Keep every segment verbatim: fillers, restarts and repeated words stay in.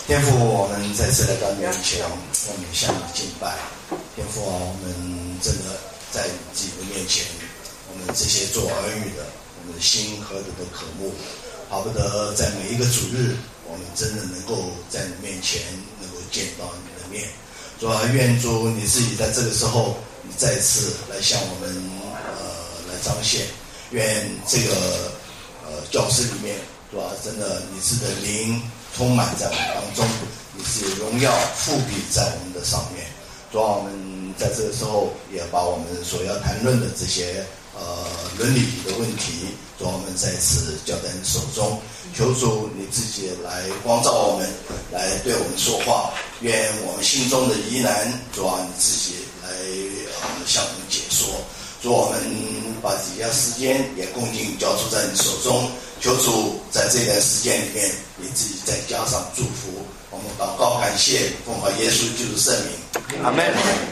天父，我们再次来到你面前，我们向你敬拜。天父啊，我们真的在你自己的面前，我们这些做儿女的，我们的心何等的渴慕，巴不得在每一个主日，我们真的能够在你面前能够见到你的面。主啊，愿主你自己在这个时候，你再次来向我们呃来彰显。愿这个呃教室里面，主啊，真的你是的灵充满在我们当中，你是荣耀复辟在我们的上面。主啊，我们在这个时候也把我们所要谈论的这些呃伦理的问题，主啊，我们再次交在你手中。求主你自己来光照我们，来对我们说话。愿我们心中的疑难，主啊，你自己来呃向我们解说。主，我们把底下时间也恭敬交出在你手中。求主在这段时间里面，你自己再加上祝福。我们祷告感谢，奉靠耶稣基督圣名，阿们。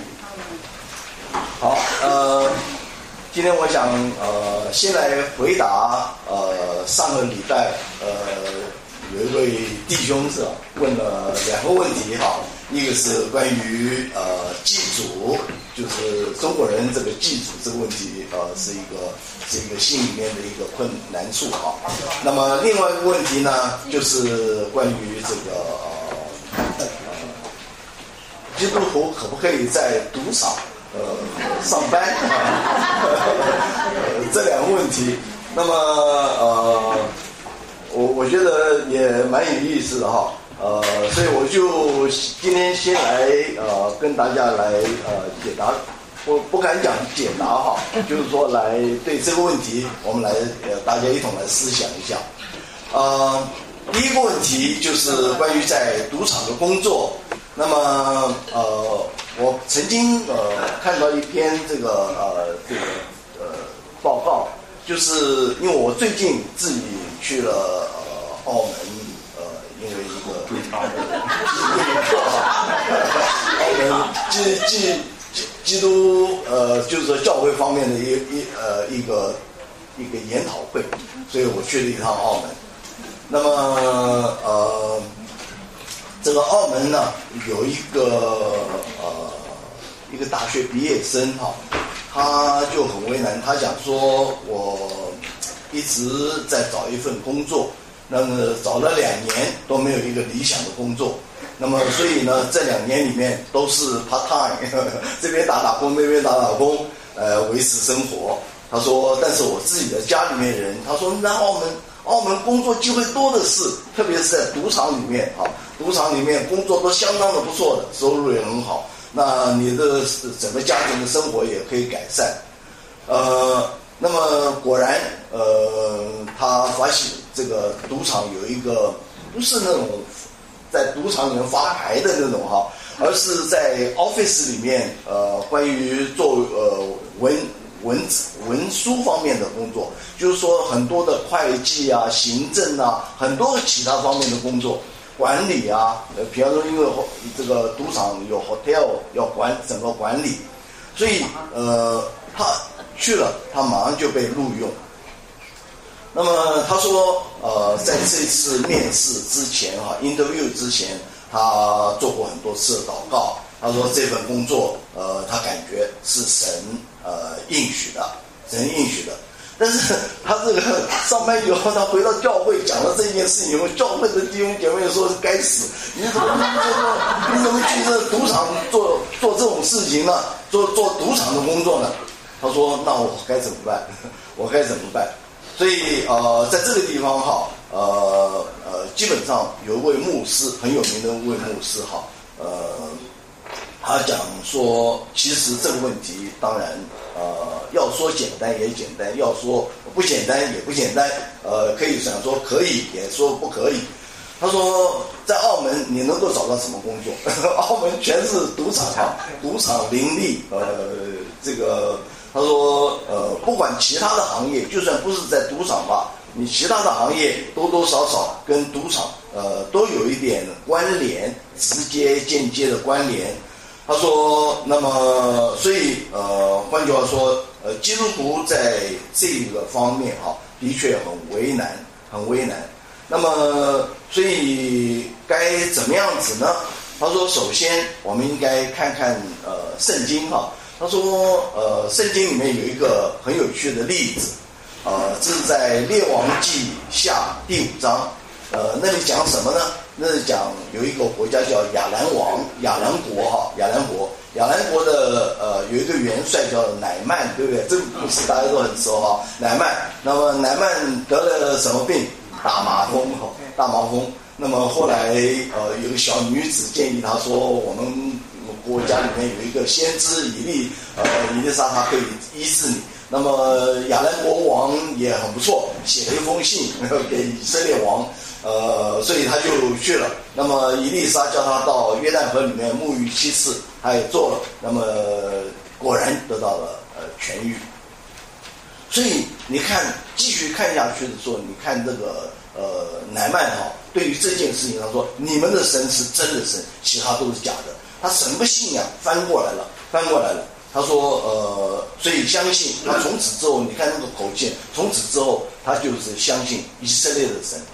好，呃，今天我想呃先来回答呃上个礼拜呃有一位弟兄是问了两个问题哈，一个是关于呃祭祖，就是中国人这个祭祖这个问题呃是一个是一个心里面的一个困难处哈。那么另外一个问题呢，就是关于这个呃基督徒可不可以在赌场呃上班啊？这两个问题，那么呃。我我觉得也蛮有意思的哈，呃，所以我就今天先来呃跟大家来呃解答，我不敢讲解答哈，就是说来对这个问题，我们来呃大家一同来思想一下。呃，第一个问题就是关于在赌场的工作，那么呃我曾经呃看到一篇这个呃这个呃报告。就是因为我最近自己去了呃澳门，呃，因为一个澳门基基基基督呃，就是说教会方面的一一呃一个一个研讨会，所以我去了一趟澳门。那么呃，这个澳门呢有一个呃一个大学毕业生哈。他就很为难，他讲说我一直在找一份工作，那么找了两年都没有一个理想的工作，那么所以呢这两年里面都是 part time， 呵呵这边打打工那边打打工，呃维持生活。他说但是我自己的家里面人，他说那澳门澳门工作机会多的是，特别是在赌场里面啊，赌场里面工作都相当的不错的，收入也很好，那你的整个家庭的生活也可以改善。呃，那么果然，呃，他发现这个赌场有一个不是那种在赌场里面发牌的那种哈，而是在 office 里面，呃，关于做呃文文文书方面的工作，就是说很多的会计啊、行政啊，很多其他方面的工作。管理啊，呃，比方说，因为这个赌场有 hotel 要管整个管理，所以呃，他去了，他马上就被录用。那么他说，呃，在这次面试之前哈 ，interview 之前，他做过很多次的祷告。他说这份工作，呃，他感觉是神呃应许的，神应许的。但是他这个上班以后，他回到教会讲了这件事情以后，教会的弟兄姐妹说是该死，你怎么你怎么去这赌场做做这种事情呢？做做赌场的工作呢？他说那我该怎么办？我该怎么办？所以呃，在这个地方哈，呃呃，基本上有一位牧师很有名的一位牧师哈，呃。他讲说，其实这个问题当然，呃，要说简单也简单，要说不简单也不简单，呃，可以想说可以，也说不可以。他说，在澳门你能够找到什么工作？澳门全是赌场啊，赌场林立，呃，这个他说，呃，不管其他的行业，就算不是在赌场吧，你其他的行业多多少少跟赌场，呃，都有一点关联，直接间接的关联。他说，那么所以呃，换句话说，呃，基督徒在这个方面哈、啊，的确很为难，很为难。 那么所以该怎么样子呢？他说，首先我们应该看看呃圣经哈。他说呃圣经里面有一个很有趣的例子，呃这是在列王记下第五章，呃那里讲什么呢？那是讲有一个国家叫亚兰王，亚兰国哈，亚兰国，亚兰国的呃有一个元帅叫乃曼，对不对？这个故事大家都很熟哈，乃曼。那么乃曼得了什么病？大麻风哈，大麻风。那么后来呃有个小女子建议他说，我们国家里面有一个先知以利，呃以利沙他可以医治你。那么亚兰国王也很不错，写了一封信给以色列王。呃，所以他就去了。那么以利沙叫他到约旦河里面沐浴七次，他也做了。那么果然得到了呃痊愈。所以你看，继续看下去的时候，你看这个呃乃曼哈，对于这件事情他说，你们的神是真的神，其他都是假的。他什么信仰翻过来了，翻过来了。他说呃，所以相信他从此之后，你看那个口气，从此之后他就是相信以色列的神。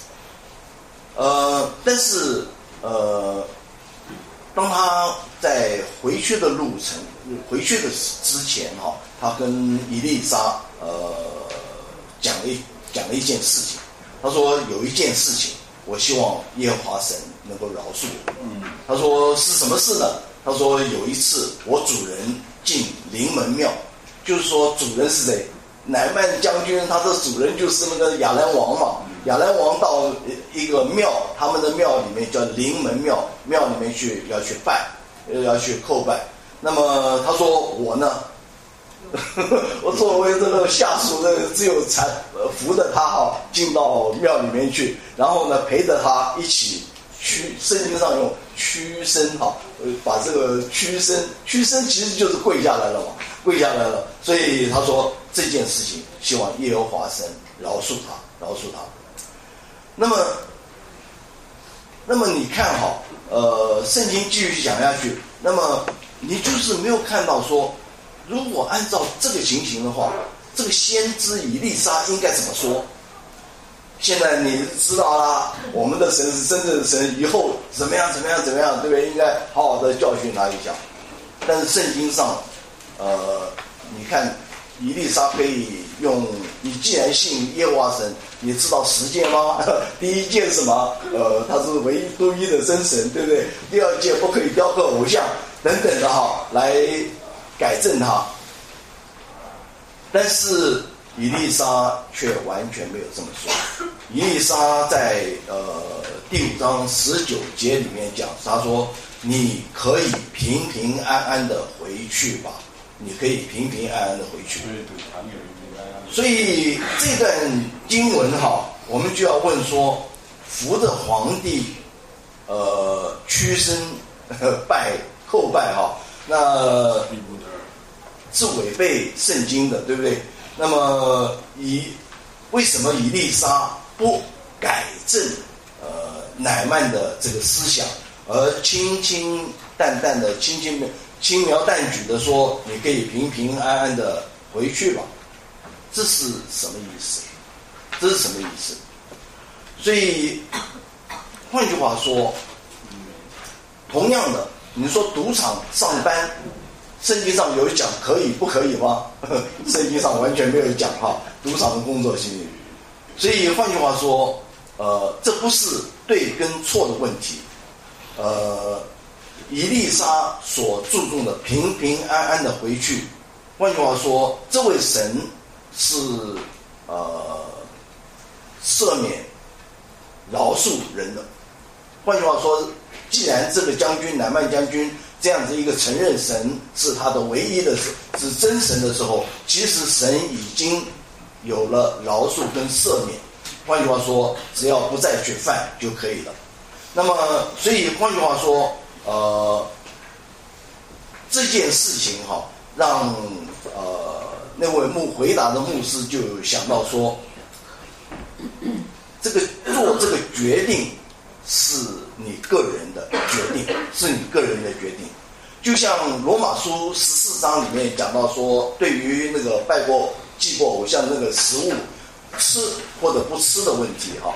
呃，但是呃，当他在回去的路程，回去的之前哈、哦，他跟以利沙呃讲了一讲了一件事情。他说有一件事情，我希望耶和华神能够饶恕我。嗯，他说是什么事呢？他说有一次我主人进临门庙，就是说主人是谁？乃曼将军，他的主人就是那个亚兰王嘛。亚兰王到一个庙，他们的庙里面叫临门庙，庙里面去要去拜，要去叩拜。那么他说我呢，我作为这个下属的，只有搀扶着他哈进到庙里面去，然后呢陪着他一起屈，圣经上用屈身哈，把这个屈身，屈身其实就是跪下来了嘛，跪下来了。所以他说这件事情，希望耶和华神饶恕他，饶恕他。那么，那么你看哈，呃，圣经继续讲下去，那么你就是没有看到说，如果按照这个情形的话，这个先知以利沙应该怎么说？现在你知道啦，我们的神是真正的神，以后怎么样怎么样怎么样，对不对？应该好好的教训他一下。但是圣经上，呃，你看以利沙可以用，你既然信耶和华神，你知道十诫吗？第一诫什么？呃，他是唯一独一的真神，对不对？第二诫不可以雕刻偶像等等的哈，来改正他。但是以利沙却完全没有这么说。以利沙在呃第五章十九节里面讲，他说：“你可以平平安安的回去吧，你可以平平安安的回去。”所以这段经文哈，我们就要问说，扶着皇帝呃屈身拜叩拜哈，那是违背圣经的，对不对？那么以为什么以利沙不改正呃乃曼的这个思想，而轻轻淡淡的、轻轻轻描淡举的说，你可以平平安安的回去吧？这是什么意思？这是什么意思？所以换句话说，同样的，你说赌场上班，圣经上有讲可以不可以吗？圣经上完全没有讲哈，赌场的工作性质。所以换句话说，呃，这不是对跟错的问题。呃，以利沙所注重的平平安安的回去，换句话说，这位神是呃赦免饶恕人的。换句话说，既然这个将军乃曼将军这样子一个承认神是他的唯一的是真神的时候，其实神已经有了饶恕跟赦免。换句话说，只要不再去犯就可以了。那么所以换句话说，呃这件事情哈，让呃那位牧回答的牧师就想到说，这个做这个决定是你个人的决定，是你个人的决定。就像罗马书十四章里面讲到说，对于那个拜过祭过偶像那个食物吃或者不吃的问题哈，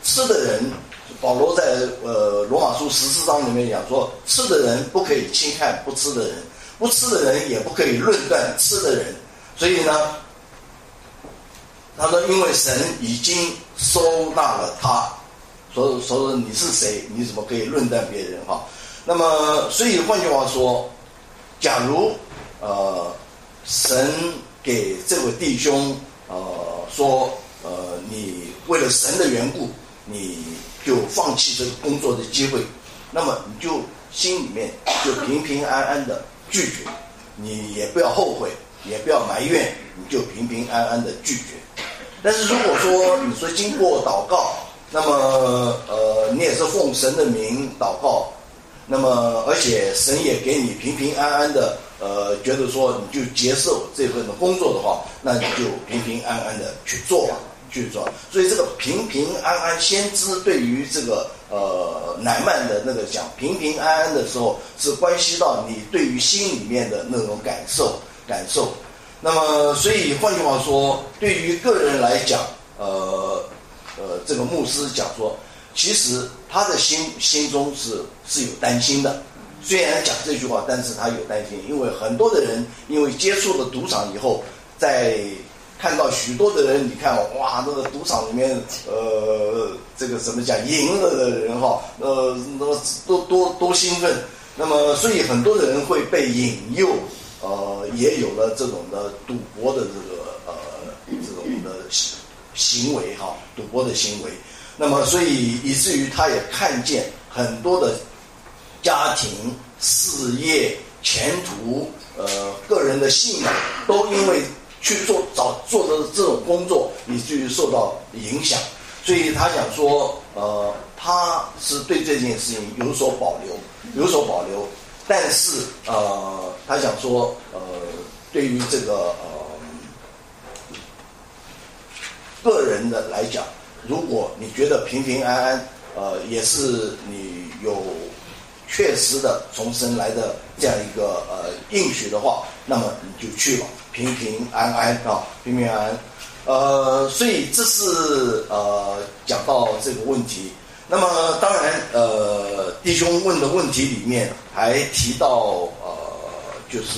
吃的人，保罗在呃罗马书十四章里面讲说，吃的人不可以轻看不吃的人，不吃的人也不可以论断吃的人。所以呢，他说因为神已经收纳了他，所以说你是谁，你怎么可以论断别人哈？那么所以换句话说，假如呃神给这位弟兄呃说呃你为了神的缘故，你就放弃这个工作的机会，那么你就心里面就平平安安的拒绝，你也不要后悔，也不要埋怨，你就平平安安的拒绝。但是如果说你说经过祷告，那么呃你也是奉神的名祷告，那么而且神也给你平平安安的呃觉得说你就接受这份的工作的话，那你就平平安安的去做吧，去做。所以这个平平安安，先知对于这个呃乃曼的那个讲平平安安的时候，是关系到你对于心里面的那种感受感受。那么所以换句话说，对于个人来讲，呃呃这个牧师讲说，其实他的心心中是是有担心的，虽然讲这句话，但是他有担心，因为很多的人因为接触了赌场以后，在看到许多的人，你看哇，那个赌场里面，呃，这个怎么讲，赢了的人哈，呃，那么多多多兴奋，那么所以很多的人会被引诱，呃，也有了这种的赌博的这个呃这种的行为哈，赌博的行为。那么所以以至于他也看见很多的家庭、事业、前途、呃个人的信仰都因为去做找做的这种工作，以至于受到影响。所以他想说，呃，他是对这件事情有所保留，有所保留。但是呃，他想说，呃，对于这个呃个人的来讲，如果你觉得平平安安，呃，也是你有确实的从神来的这样一个呃应许的话，那么你就去吧，平平安安啊，平平安安。呃，所以这是呃讲到这个问题。那么当然，呃，弟兄问的问题里面还提到呃，就是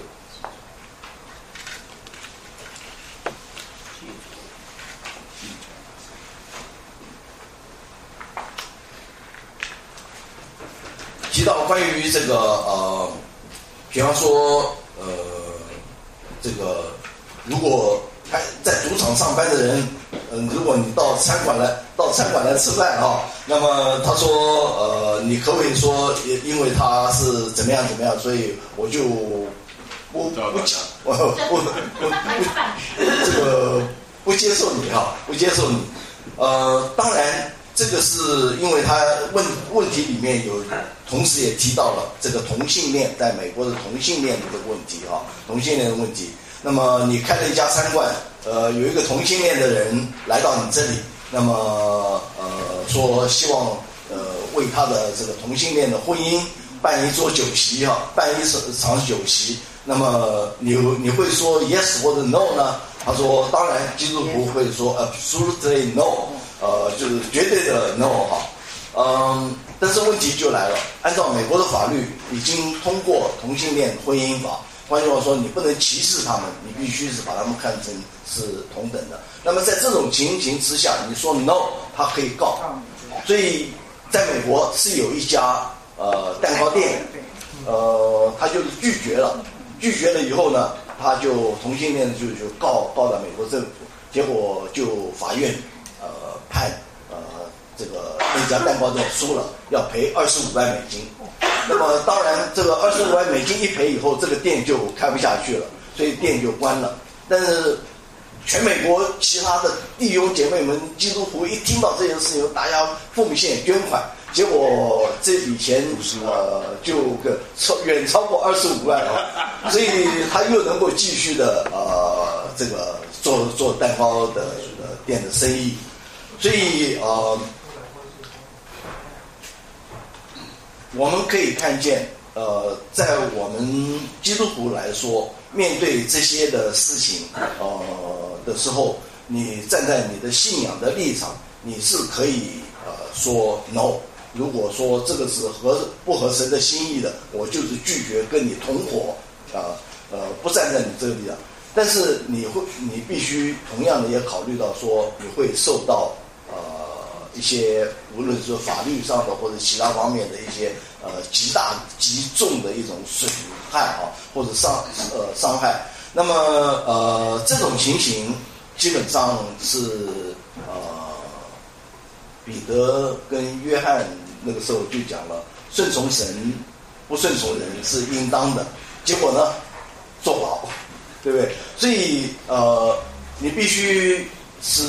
提到关于这个呃，比方说呃，这个如果还在赌场上班的人，嗯、呃，如果你到餐馆来到餐馆来吃饭啊，那么他说呃，你可不可以说因为他是怎么样怎么样，所以我就不不讲，我不不不这个不接受你啊，不接受你。呃，当然这个是因为他问问题里面有，同时也提到了这个同性恋，在美国的同性恋的这个问题啊，同性恋的问题。那么你开了一家餐馆，呃，有一个同性恋的人来到你这里，那么呃说希望呃为他的这个同性恋的婚姻办一桌酒席啊，办一场酒席。那么你你会说 yes 或者 no 呢？他说当然，基督徒会说 absolutely no， 呃，就是绝对的 no 哈。嗯，但是问题就来了，按照美国的法律，已经通过同性恋婚姻法。换句话说，你不能歧视他们，你必须是把他们看成是同等的。那么在这种情形之下，你说 no， 他可以告。所以在美国是有一家呃蛋糕店，呃，他就是拒绝了，拒绝了以后呢，他就同性恋就就告告到美国政府，结果就法院呃判呃这个那家蛋糕店输了，要赔二十五万美金。那么当然，这个二十五万美金一赔以后，这个店就开不下去了，所以店就关了。但是全美国其他的弟兄姐妹们，基督徒一听到这件事情，大家奉献捐款，结果这笔钱呃就个超远超过二十五万啊，所以他又能够继续的呃这个做做蛋糕的呃店的生意，所以呃。我们可以看见，呃，在我们基督徒来说，面对这些的事情，呃的时候，你站在你的信仰的立场， 你是可以呃说 no。如果说这个是合不合神的心意的，我就是拒绝跟你同伙，啊呃不站在你这里的。但是你会，你必须同样的也考虑到说，你会受到呃一些无论是法律上的或者其他方面的一些呃极大极重的一种损害啊，或者伤呃伤害。那么呃这种情形基本上是呃彼得跟约翰那个时候就讲了，顺从神不顺从人是应当的，结果呢坐牢，对不对？所以呃你必须是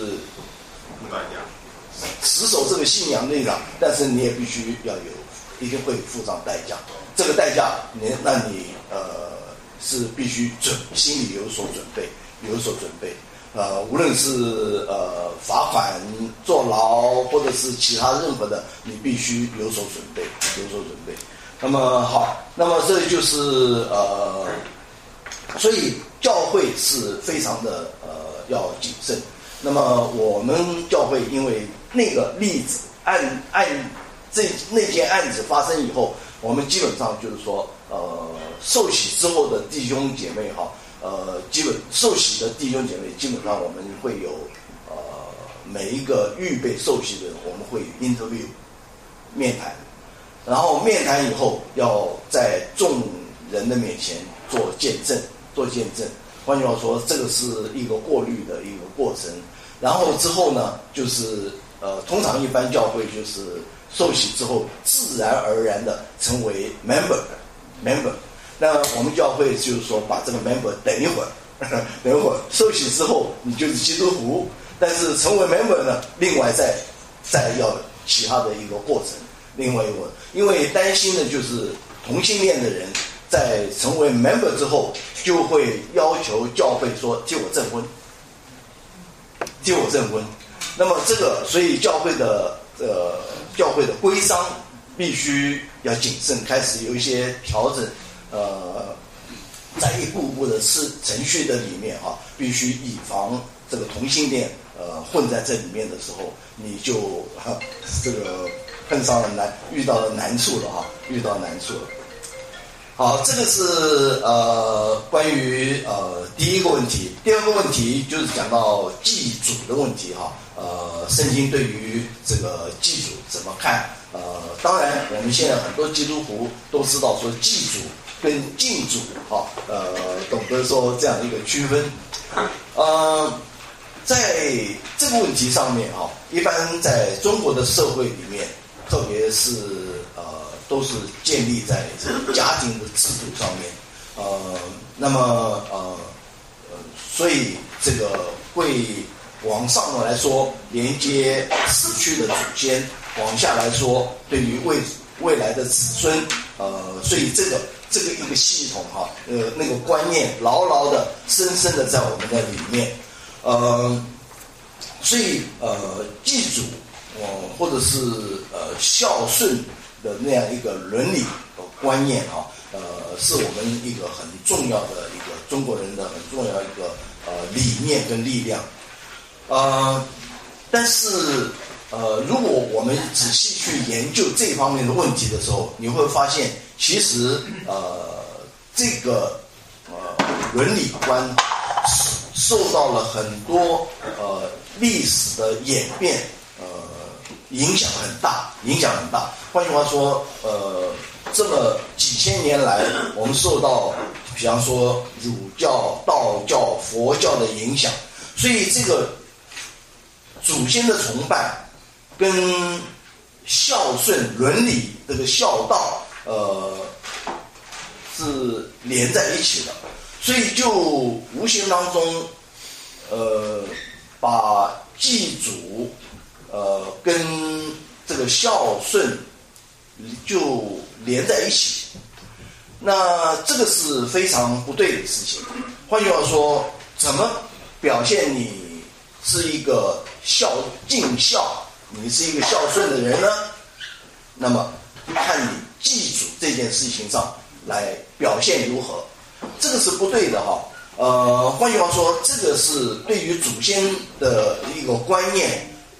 持守这个信仰内容，但是你也必须要有，一定会付上代价。这个代价你那你呃是必须准心里有所准备，有所准备。呃，无论是呃罚款、坐牢，或者是其他任何的，你必须有所准备，有所准备。那么好，那么这就是呃，所以教会是非常的呃要谨慎。那么我们教会因为那个例子案案这那件案子发生以后，我们基本上就是说呃受洗之后的弟兄姐妹哈。呃，基本受洗的弟兄姐妹，基本上我们会有呃每一个预备受洗的人，我们会 interview 面谈，然后面谈以后要在众人的面前做见证，做见证。换句话说，这个是一个过滤的一个过程。然后之后呢，就是呃，通常一般教会就是受洗之后，自然而然的成为 member member。那我们教会就是说，把这个 member 等一会儿，等一会儿受洗之后，你就是基督徒。但是成为 member 呢，另外再再要其他的一个过程，另外一个，因为担心的就是同性恋的人在成为 member 之后，就会要求教会说替我证婚，替我证婚。那么这个，所以教会的呃教会的规章必须要谨慎，开始有一些调整。呃，在一步步的是程序的里面哈、啊，必须以防这个同性恋呃混在这里面的时候，你就、啊、这个碰上了难，遇到了难处了哈、啊，遇到难处了。好，这个是呃关于呃第一个问题，第二个问题就是讲到祭祖的问题哈、啊，呃，圣经对于这个祭祖怎么看？呃，当然我们现在很多基督徒都知道说祭祖跟敬主哈，呃，懂得说这样一个区分。呃，在这个问题上面哈，一般在中国的社会里面，特别是呃，都是建立在这个家庭的制度上面。呃，那么呃呃，所以这个会往上的来说，连接死去的祖先；往下来说，对于未未来的子孙，呃，所以这个。这个一个系统哈，呃，那个观念牢牢的、深深的在我们的里面，呃，所以呃，祭祖，呃，或者是呃孝顺的那样一个伦理观念哈，呃，是我们一个很重要的一个中国人的很重要一个呃理念跟力量，呃，但是呃，如果我们仔细去研究这方面的问题的时候，你会发现。其实，呃，这个呃伦理观受到了很多呃历史的演变，呃，影响很大，影响很大。换句话说，呃，这么几千年来，我们受到，比方说儒教、道教、佛教的影响，所以这个祖先的崇拜跟孝顺、伦理这个孝道。呃，是连在一起的，所以就无形当中，呃，把祭祖，呃，跟这个孝顺就连在一起。那这个是非常不对的事情。换句话说，怎么表现你是一个孝尽孝，你是一个孝顺的人呢？那么看你。祭祖这件事情上来表现如何，这个是不对的哈。呃，换句话说，这个是对于祖先的一个观念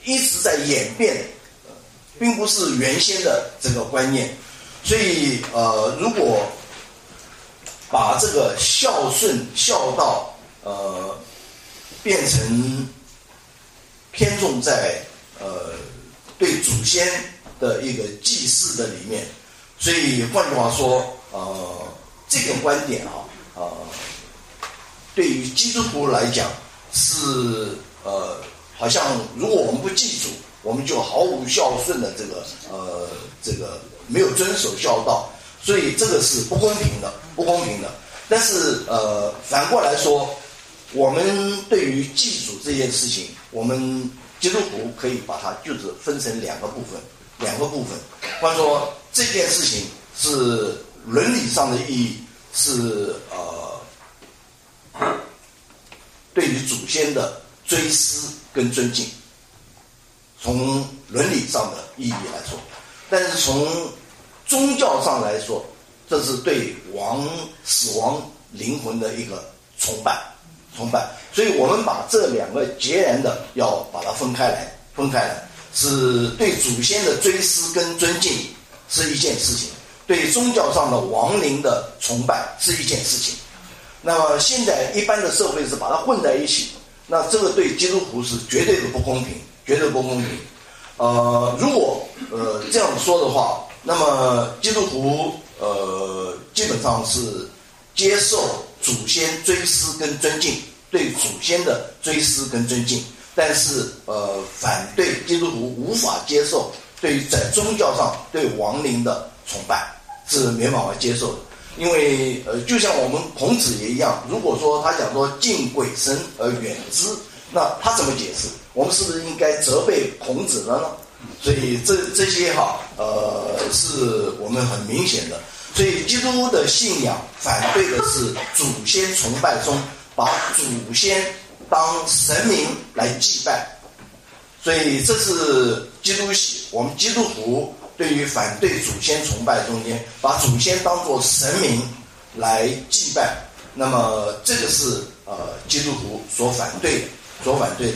一直在演变，并不是原先的这个观念。所以呃，如果把这个孝顺孝道呃变成偏重在呃对祖先的一个祭祀的里面，所以换句话说，呃，这个观点啊，呃，对于基督徒来讲是呃，好像如果我们不祭祖，我们就毫无孝顺的这个呃这个没有遵守孝道，所以这个是不公平的，不公平的。但是呃，反过来说，我们对于祭祖这件事情，我们基督徒可以把它就是分成两个部分，两个部分。或者说这件事情是伦理上的意义，是呃对于祖先的追思跟尊敬，从伦理上的意义来说。但是从宗教上来说，这是对亡死亡灵魂的一个崇拜，崇拜。所以我们把这两个截然的要把它分开来，分开来，是对祖先的追思跟尊敬是一件事情，对宗教上的亡灵的崇拜是一件事情。那么现在一般的社会是把它混在一起，那这个对基督徒是绝对的不公平，绝对不公平。呃，如果呃这样说的话，那么基督徒呃基本上是接受祖先追思跟尊敬，对祖先的追思跟尊敬，但是呃反对基督徒无法接受对于在宗教上对亡灵的崇拜是没办法接受的。因为呃就像我们孔子也一样，如果说他讲说敬鬼神而远之，那他怎么解释？我们是不是应该责备孔子了呢？所以这这些哈呃是我们很明显的。所以基督的信仰反对的是祖先崇拜中把祖先当神明来祭拜，所以这是基督系我们基督徒对于反对祖先崇拜中间把祖先当作神明来祭拜，那么这个是呃基督徒所反对的，所反对的。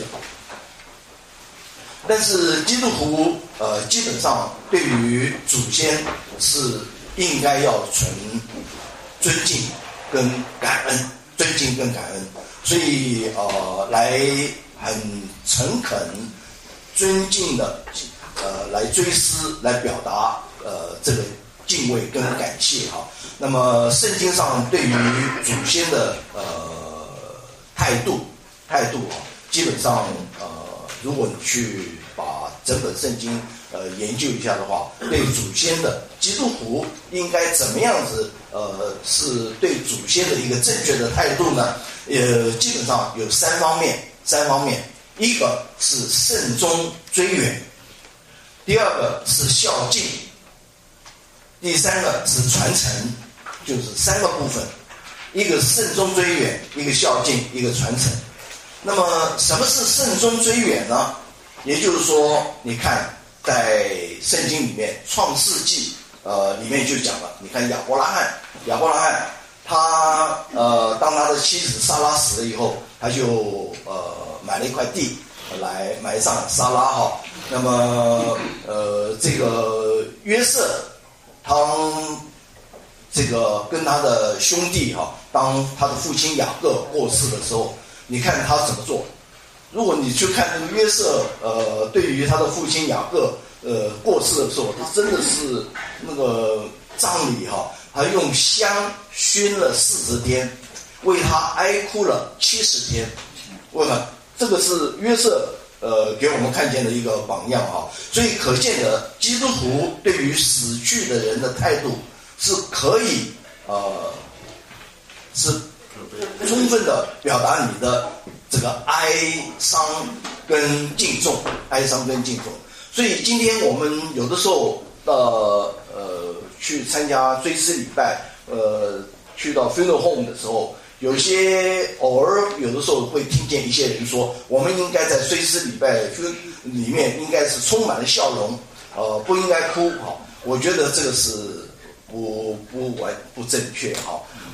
但是基督徒呃基本上对于祖先是应该要存尊敬跟感恩，尊敬跟感恩，所以呃来很诚恳尊敬的呃来追思，来表达呃这个敬畏跟感谢哈。那么圣经上对于祖先的呃态度态度啊，基本上呃如果你去把整本圣经呃研究一下的话，对祖先的基督徒应该怎么样子呃是对祖先的一个正确的态度呢？呃，基本上有三方面，三方面，一个是慎终追远，第二个是孝敬，第三个是传承，就是三个部分，一个慎终追远，一个孝敬，一个传承。那么什么是慎终追远呢？也就是说，你看在圣经里面创世纪呃里面就讲了，你看亚伯拉罕亚伯拉罕他呃当他的妻子撒拉死了以后，他就呃买了一块地来埋葬撒拉哈。那么呃这个约瑟当这个跟他的兄弟哈，当他的父亲雅各过世的时候，你看他怎么做。如果你去看那个约瑟呃对于他的父亲雅各呃过世的时候，他真的是那个葬礼哈，他用香熏了四十天，为他哀哭了七十天。为什么？这个是约瑟呃给我们看见的一个榜样哈。所以可见的基督徒对于死去的人的态度是可以呃是充分的表达你的这个哀伤跟敬重，哀伤跟敬重。所以今天我们有的时候呃呃去参加追思礼拜，呃去到 funeral home 的时候，有些偶尔有的时候会听见一些人说，我们应该在追思礼拜里面应该是充满了笑容，呃不应该哭哈。我觉得这个是不不完不正确哈。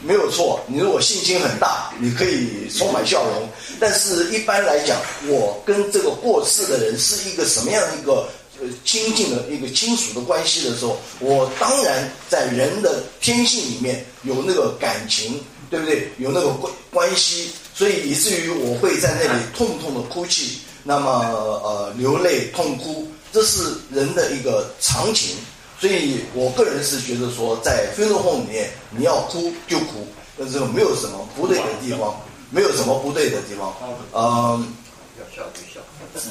没有错，你如果信心很大，你可以充满笑容。但是一般来讲，我跟这个过世的人是一个什么样的一个呃亲近的一个亲属的关系的时候，我当然在人的天性里面有那个感情，对不对？有那个关关系，所以以至于我会在那里痛痛的哭泣，那么呃流泪痛哭，这是人的一个常情。所以我个人是觉得说，在funeral home里面，你要哭就哭，但是没有什么不对的地方，没有什么不对的地方。嗯， 要笑就笑。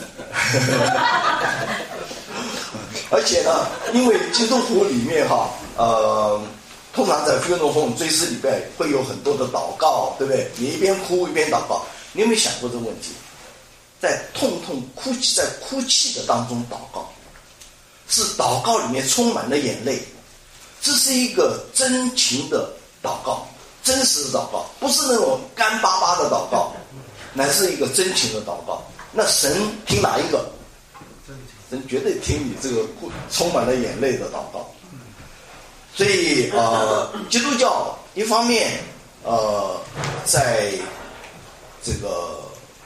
而且呢，因为基督徒里面哈，呃，通常在funeral home追思礼拜会有很多的祷告，对不对？你一边哭一边祷告，你有没有想过这个问题？在痛痛哭泣，在哭泣的当中祷告。是祷告里面充满了眼泪，这是一个真情的祷告，真实的祷告，不是那种干巴巴的祷告，乃是一个真情的祷告。那神听哪一个？神绝对听你这个充满了眼泪的祷告。所以呃，基督教一方面呃，在这个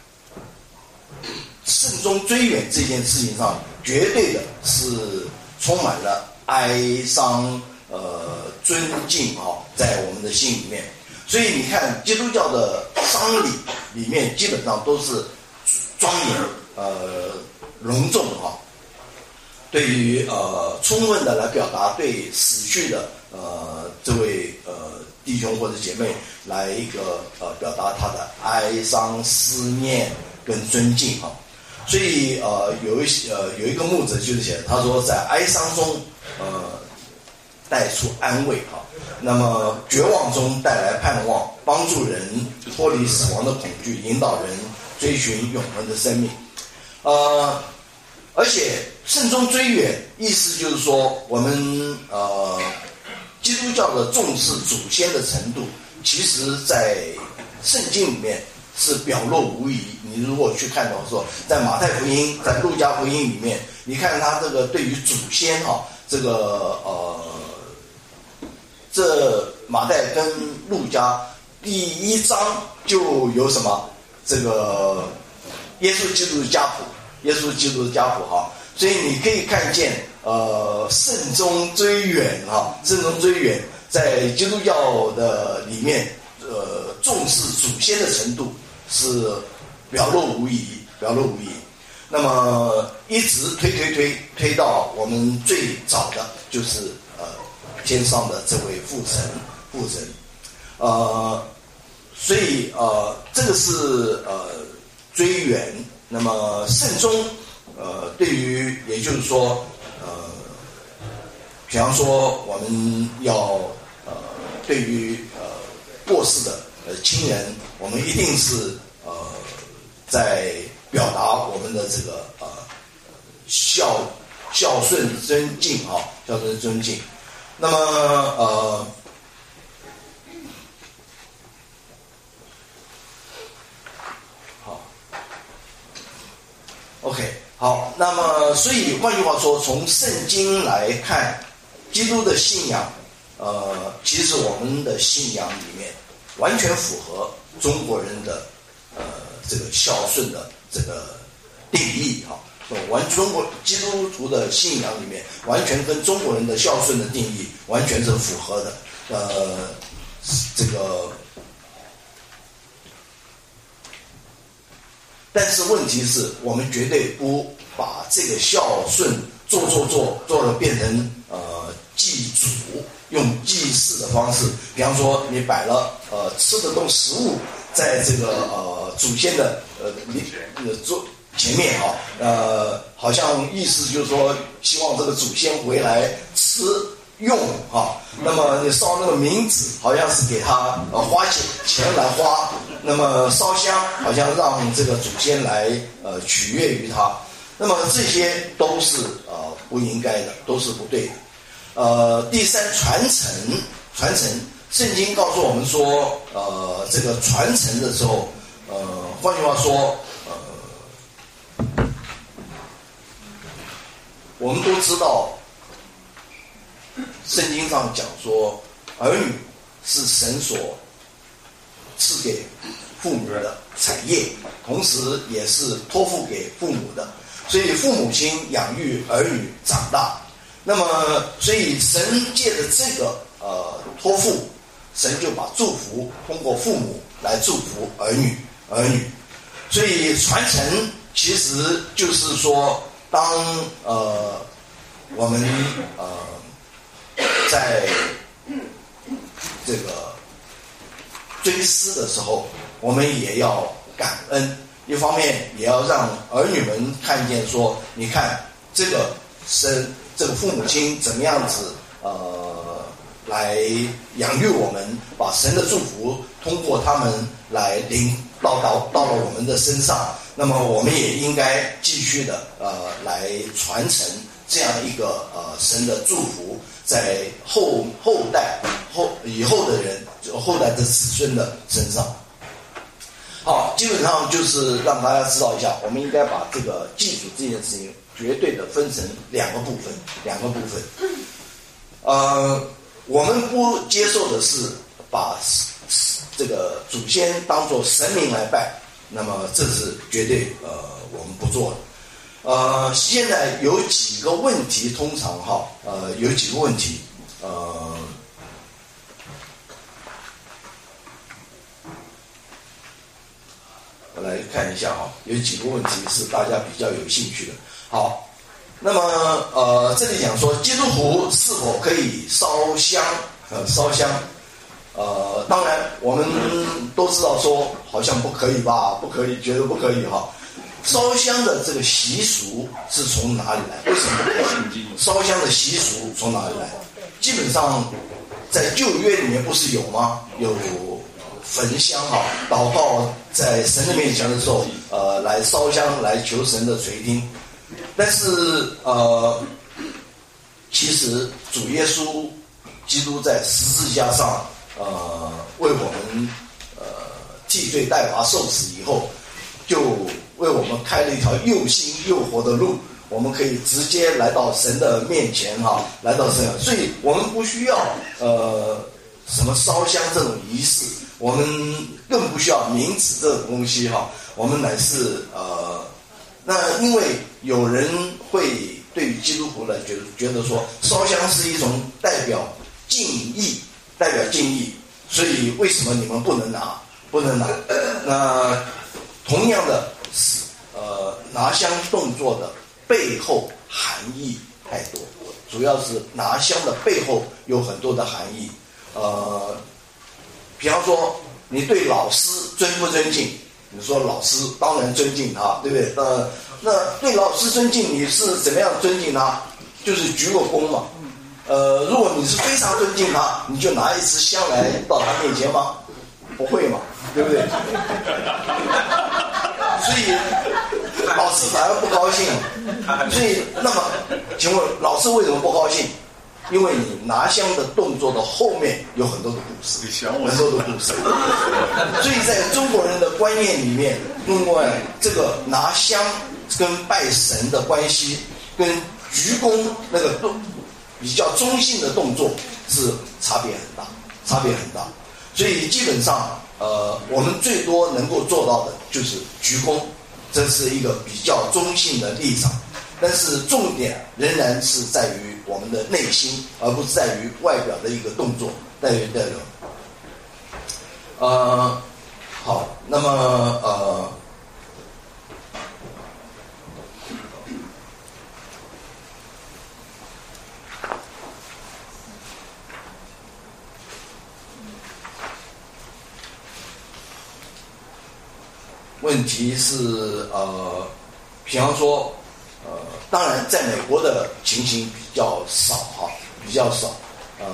慎终追远这件事情上，绝对的是充满了哀伤、呃尊敬啊，在我们的心里面。所以你看，基督教的丧礼里面基本上都是庄严、呃隆重啊，对于呃充分的来表达对死去的呃这位呃弟兄或者姐妹来一个呃表达他的哀伤、思念跟尊敬啊。所以呃有一些呃有一个牧者就是写，他说在哀伤中呃带出安慰哈，那么绝望中带来盼望，帮助人脱离死亡的恐惧，引导人追寻永恒的生命。呃，而且慎终追远，意思就是说我们呃基督教的重视祖先的程度，其实在圣经里面是表露无遗。你如果去看到说，在马太福音、在路加福音里面，你看他这个对于祖先哈、哦，这个呃，这马太跟路加第一章就有什么这个耶稣基督的家谱，耶稣基督的家谱哈，所以你可以看见呃慎终追远哈，慎终追远在基督教的里面呃重视祖先的程度是表露无遗，表露无遗。那么一直推推推推到我们最早的就是呃天上的这位父神父神，呃，所以呃这个是呃追远。那么慎终，呃，对于也就是说呃，比方说我们要呃对于呃过世的呃亲人，我们一定是呃在表达我们的这个呃孝孝顺尊敬啊，孝顺尊敬。那么呃，好 ，OK， 好。那么所以换句话说，从圣经来看，基督的信仰，呃，其实我们的信仰里面完全符合中国人的呃这个孝顺的这个定义哈，完中国基督徒的信仰里面完全跟中国人的孝顺的定义完全是符合的。呃，这个，但是问题是我们绝对不把这个孝顺做做做做了变成呃祭祖，用祭祀的方式，比方说你摆了呃吃的东食物在这个呃祖先的呃你呃做前面啊，呃好像意思就是说希望这个祖先回来吃用啊，那么你烧那个冥纸好像是给他呃花钱钱来花，那么烧香好像让这个祖先来呃取悦于他，那么这些都是呃不应该的，都是不对的。呃，第三，传承，传承，圣经告诉我们说，呃，这个传承的时候，呃，换句话说，呃，我们都知道，圣经上讲说，儿女是神所赐给父母的产业，同时也是托付给父母的，所以父母亲养育儿女长大。那么，所以神借着这个呃托付，神就把祝福通过父母来祝福儿女儿女。所以传承其实就是说，当呃我们呃在这个追思的时候，我们也要感恩，一方面也要让儿女们看见说，你看这个神这个父母亲怎么样子呃来养育我们，把神的祝福通过他们来临到到到了我们的身上，那么我们也应该继续的呃来传承这样一个呃神的祝福，在后后代后以后的人后代的子孙的身上。好，基本上就是让大家知道一下，我们应该把这个祭祖这件事情绝对的分成两个部分，两个部分。呃，我们不接受的是把这个祖先当作神明来拜，那么这是绝对呃我们不做的。呃，现在有几个问题，通常哈，呃，有几个问题，呃。我来看一下哈，有几个问题是大家比较有兴趣的。好，那么呃，这里讲说基督徒是否可以烧香？呃，烧香，呃，当然我们都知道说好像不可以吧，不可以，绝对不可以哈。烧香的这个习俗是从哪里来？为什么不可以？烧香的习俗从哪里来？基本上在旧约里面不是有吗？有。焚香哈，祷告在神的面前的时候，呃，来烧香来求神的垂听。但是呃，其实主耶稣基督在十字架上，呃，为我们呃替罪代罚受死以后，就为我们开了一条又新又活的路，我们可以直接来到神的面前哈，来到神，所以我们不需要呃什么烧香这种仪式。我们更不需要冥纸这种东西哈，我们乃是呃，那因为有人会对于基督徒来觉得觉得说烧香是一种代表敬意，代表敬意，所以为什么你们不能拿？不能拿？那同样的是呃拿香动作的背后含义太多，主要是拿香的背后有很多的含义，呃。比方说，你对老师尊不尊敬？你说老师当然尊敬他，对不对？呃，那对老师尊敬，你是怎么样尊敬他？就是鞠个躬嘛。呃，如果你是非常尊敬他，你就拿一支香来到他面前吗？不会嘛，对不对？所以老师反而不高兴。所以，那么，请问老师为什么不高兴？因为你拿香的动作的后面有很多的故事，很多的故事。所以在中国人的观念里面，另外这个拿香跟拜神的关系，跟鞠躬那个动比较中性的动作是差别很大，差别很大。所以基本上，呃，我们最多能够做到的就是鞠躬，这是一个比较中性的立场。但是重点仍然是在于我们的内心，而不是在于外表的一个动作，在于这种。呃，好，那么呃，问题是呃，比方说。呃，当然，在美国的情形比较少哈，比较少。呃，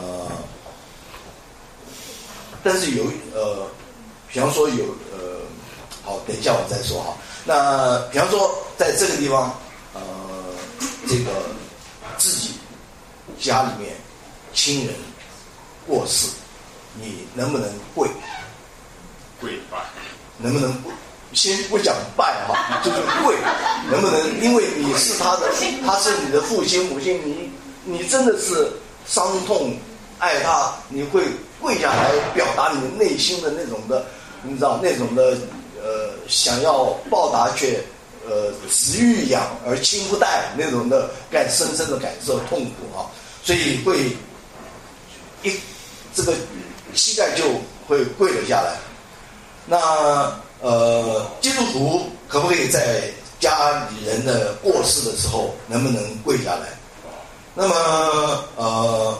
但是有呃，比方说有呃，好，等一下我再说哈。那比方说，在这个地方，呃，这个自己家里面亲人过世，你能不能跪？ 跪拜？ 能不能跪？先不讲拜哈，就是跪，能不能？因为你是他的，他是你的父亲母亲，你你真的是伤痛爱他，你会跪下来表达你内心的那种的，你知道那种的呃想要报答却呃子欲养而亲不待那种的感深深的感受痛苦啊，所以会一这个膝盖就会跪了下来。那呃基督徒可不可以在家里人的过世的时候能不能跪下来？那么呃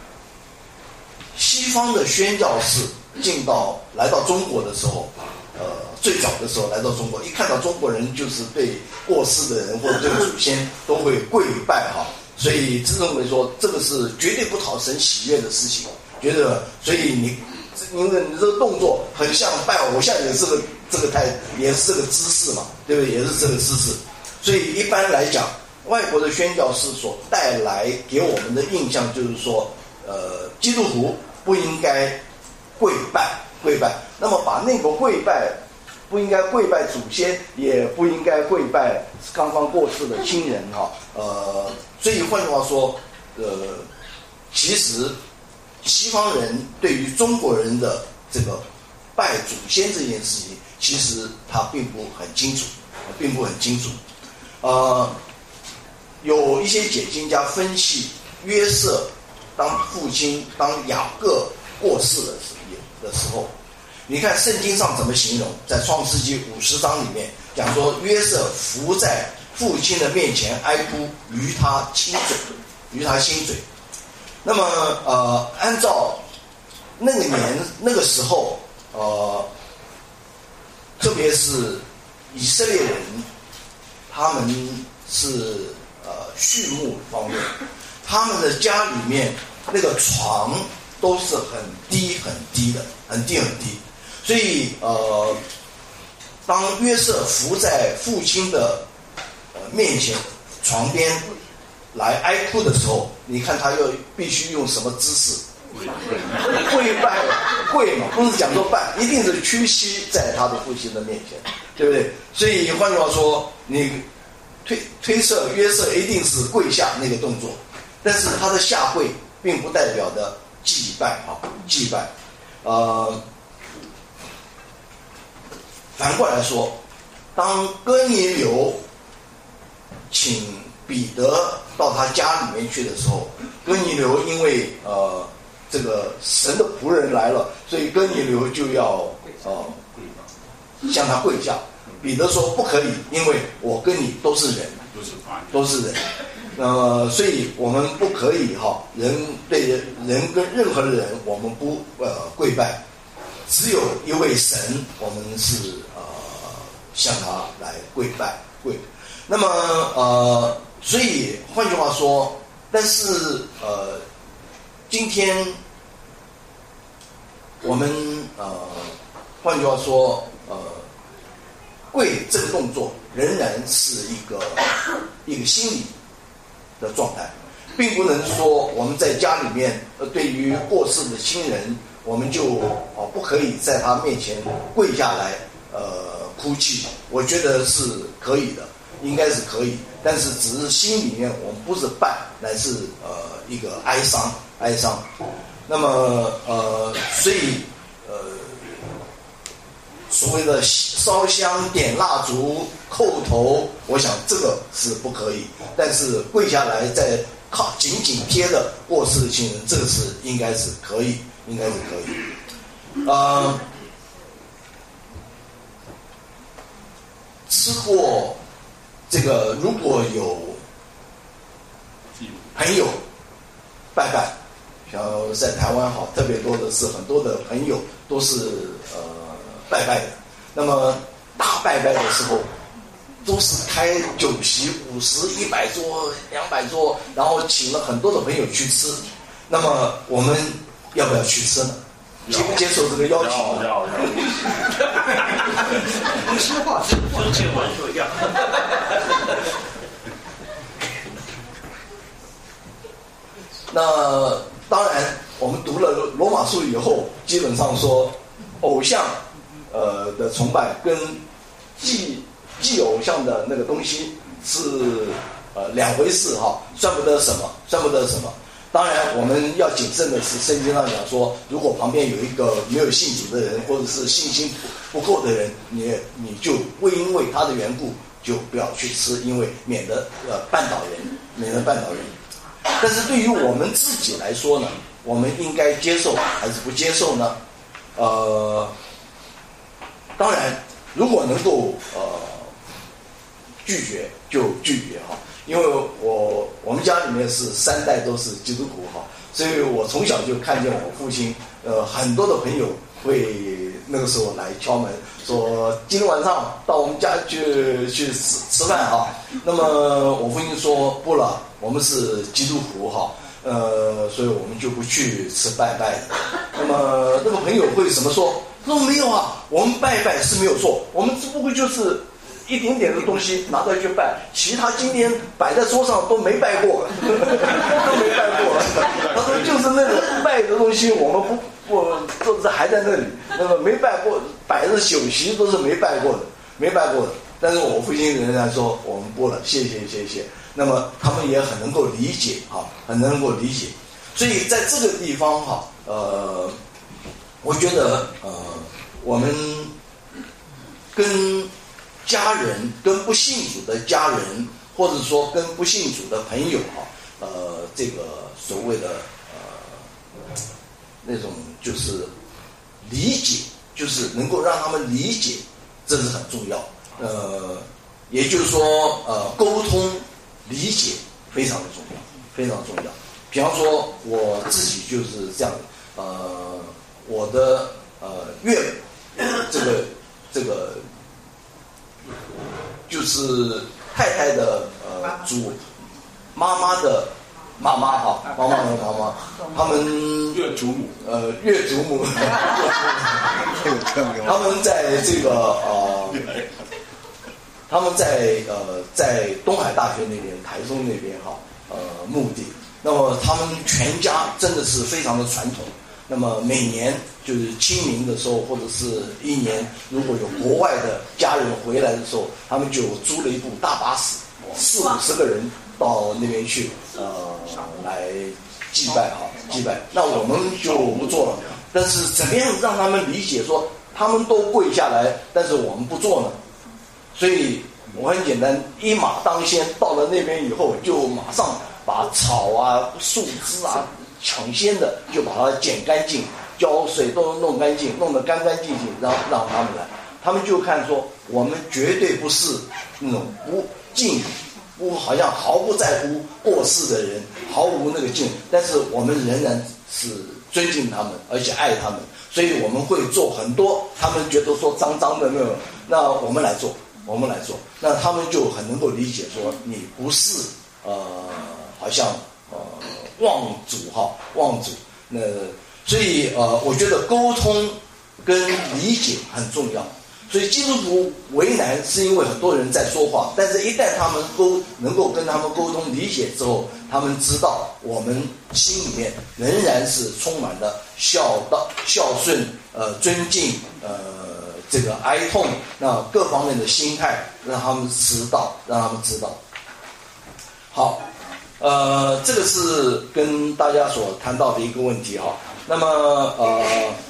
西方的宣教士进到来到中国的时候，呃最早的时候来到中国，一看到中国人就是对过世的人或者对祖先都会跪拜哈，所以自认为说这个是绝对不讨神喜悦的事情，觉得所以你因为你这个动作很像拜偶像，也是个这个太也是这个姿势嘛，对不对？也是这个姿势，所以一般来讲，外国的宣教士所带来给我们的印象就是说，呃，基督徒不应该跪拜跪拜，那么把那个跪拜不应该跪拜祖先，也不应该跪拜刚刚过世的亲人哈，呃，所以换句话说，呃，其实西方人对于中国人的这个拜祖先这件事情，其实他并不很清楚，并不很清楚。呃，有一些解经家分析约瑟当父亲当雅各过世的的时候，你看圣经上怎么形容，在创世纪五十章里面讲说约瑟伏在父亲的面前哀哭，与他亲嘴，与他亲嘴。那么呃，按照那个年那个时候，呃，特别是以色列人，他们是呃畜牧方面，他们的家里面那个床都是很低很低的，很低很低，所以呃，当约瑟伏在父亲的呃面前床边来哀哭的时候，你看他又必须用什么姿势？跪拜，跪嘛，不是讲说拜，一定是屈膝在他的父亲的面前，对不对？所以换句话说，你推推测约瑟一定是跪下那个动作，但是他的下跪并不代表的祭拜啊，祭拜。呃，反过来说，当哥尼流请彼得到他家里面去的时候，哥尼流因为呃这个神的仆人来了，所以哥尼流就要呃向他跪下。彼得说不可以，因为我跟你都是人，都是人，呃，所以我们不可以哈，人对人人跟任何人我们不呃跪拜，只有一位神，我们是呃向他来跪拜跪。那么呃，所以换句话说，但是呃，今天我们呃，换句话说呃，跪这个动作仍然是一个一个心理的状态，并不能说我们在家里面呃，对于过世的亲人，我们就啊不可以在他面前跪下来呃哭泣。我觉得是可以的。应该是可以，但是只是心里面我们不是拜，乃是呃一个哀伤哀伤。那么呃，所以呃所谓的烧香、点蜡烛、叩头，我想这个是不可以。但是跪下来再靠紧紧贴着过世的亲人，这个是应该是可以，应该是可以。呃，吃过。这个如果有朋友拜拜，像在台湾好特别多的是很多的朋友都是呃拜拜的。那么大拜拜的时候，都是开酒席五十、一百桌、两百桌，然后请了很多的朋友去吃。那么我们要不要去吃呢？接不接受这个邀请？ 要要要。 不是话，风情万说要。 那当然，我们读了罗马书以后，基本上说，偶像呃的崇拜跟祭祭偶像的那个东西是呃两回事哈，算不得什么，算不得什么。 当然我们要谨慎的是，圣经上讲说，如果旁边有一个没有信主的人，或者是信心不够的人，你你就会因为他的缘故就不要去吃，因为免得呃绊倒人，免得绊倒人。但是对于我们自己来说呢，我们应该接受还是不接受呢？呃，当然，如果能够呃拒绝就拒绝哈，因为我我们家里面是三代都是基督徒哈，所以我从小就看见我父亲呃很多的朋友会那个时候来敲门说今天晚上到我们家去去吃吃饭哈。那么我父亲说不了，我们是基督徒哈，呃，所以我们就不去吃拜拜的。那么那个朋友会怎么说？他说没有啊，我们拜拜是没有错，我们只不过就是一点点的东西拿到去拜，其他今天摆在桌上都没拜过，都没拜过。他说就是那个拜的东西，我们不不都是还在那里，那么没拜过，摆的酒席都是没拜过的，没拜过的。但是我父亲仍然说我们不了，谢谢谢谢。那么他们也很能够理解哈，很能够理解。所以在这个地方哈，呃，我觉得呃，我们跟家人、跟不信主的家人，或者说跟不信主的朋友哈，呃，这个所谓的呃那种就是理解，就是能够让他们理解，这是很重要。呃，也就是说，呃，沟通、理解非常的重要，非常重要。比方说，我自己就是这样，呃，我的呃岳母，这个这个就是太太的呃祖妈妈的妈妈哈，妈妈的妈妈，他们岳祖母， 呃岳祖母，他们在这个呃。他们在呃在东海大学那边、台中那边哈呃墓地，那么他们全家真的是非常的传统。那么每年就是清明的时候，或者是一年如果有国外的家人回来的时候，他们就租了一部大巴士，四五十个人到那边去呃来祭拜哈祭拜。那我们就不做了，但是怎么样让他们理解说他们都跪下来，但是我们不做呢？所以我很简单，一马当先，到了那边以后，就马上把草啊、树枝啊抢先的就把它剪干净，浇水都弄干净，弄得干干净净，让让他们来。他们就看说，我们绝对不是那种不敬、不好像毫不在乎过世的人，毫无那个敬，但是我们仍然是尊敬他们，而且爱他们，所以我们会做很多他们觉得说脏脏的那种，那我们来做。我们来做，那他们就很能够理解说，你不是呃，好像呃望主哈，望主。那所以呃，我觉得沟通跟理解很重要。所以基督徒为难，是因为很多人在说话，但是一旦他们沟能够跟他们沟通理解之后，他们知道我们心里面仍然是充满了孝道、孝顺、呃尊敬、呃。这个哀痛，那各方面的心态，让他们知道，让他们知道。好，呃，这个是跟大家所谈到的一个问题哈。那么呃，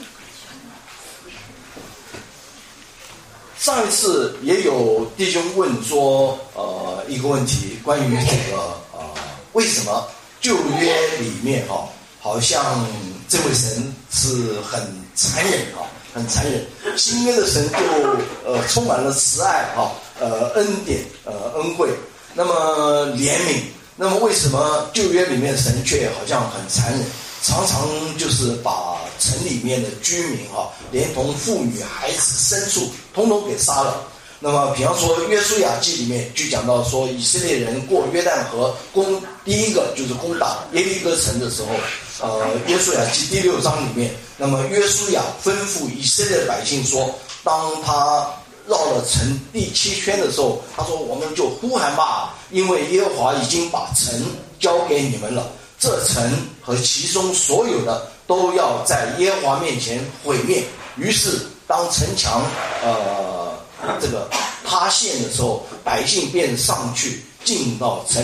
上一次也有弟兄问说，呃，一个问题，关于这个呃，为什么旧约里面哈，好像这位神是很残忍哈？很残忍，新约的神就呃充满了慈爱哈，呃恩典呃恩惠，那么怜悯，那么为什么旧约里面的神却好像很残忍，常常就是把城里面的居民哈，连同妇女、孩子、牲畜，统统给杀了。那么比方说约书亚记里面就讲到说，以色列人过约旦河攻第一个就是攻打耶利哥城的时候，呃约书亚记第六章里面，那么约书亚吩咐以色列的百姓说，当他绕了城第七圈的时候，他说我们就呼喊吧，因为耶和华已经把城交给你们了，这城和其中所有的都要在耶和华面前毁灭。于是当城墙呃这个塌陷的时候，百姓便上去进到城里，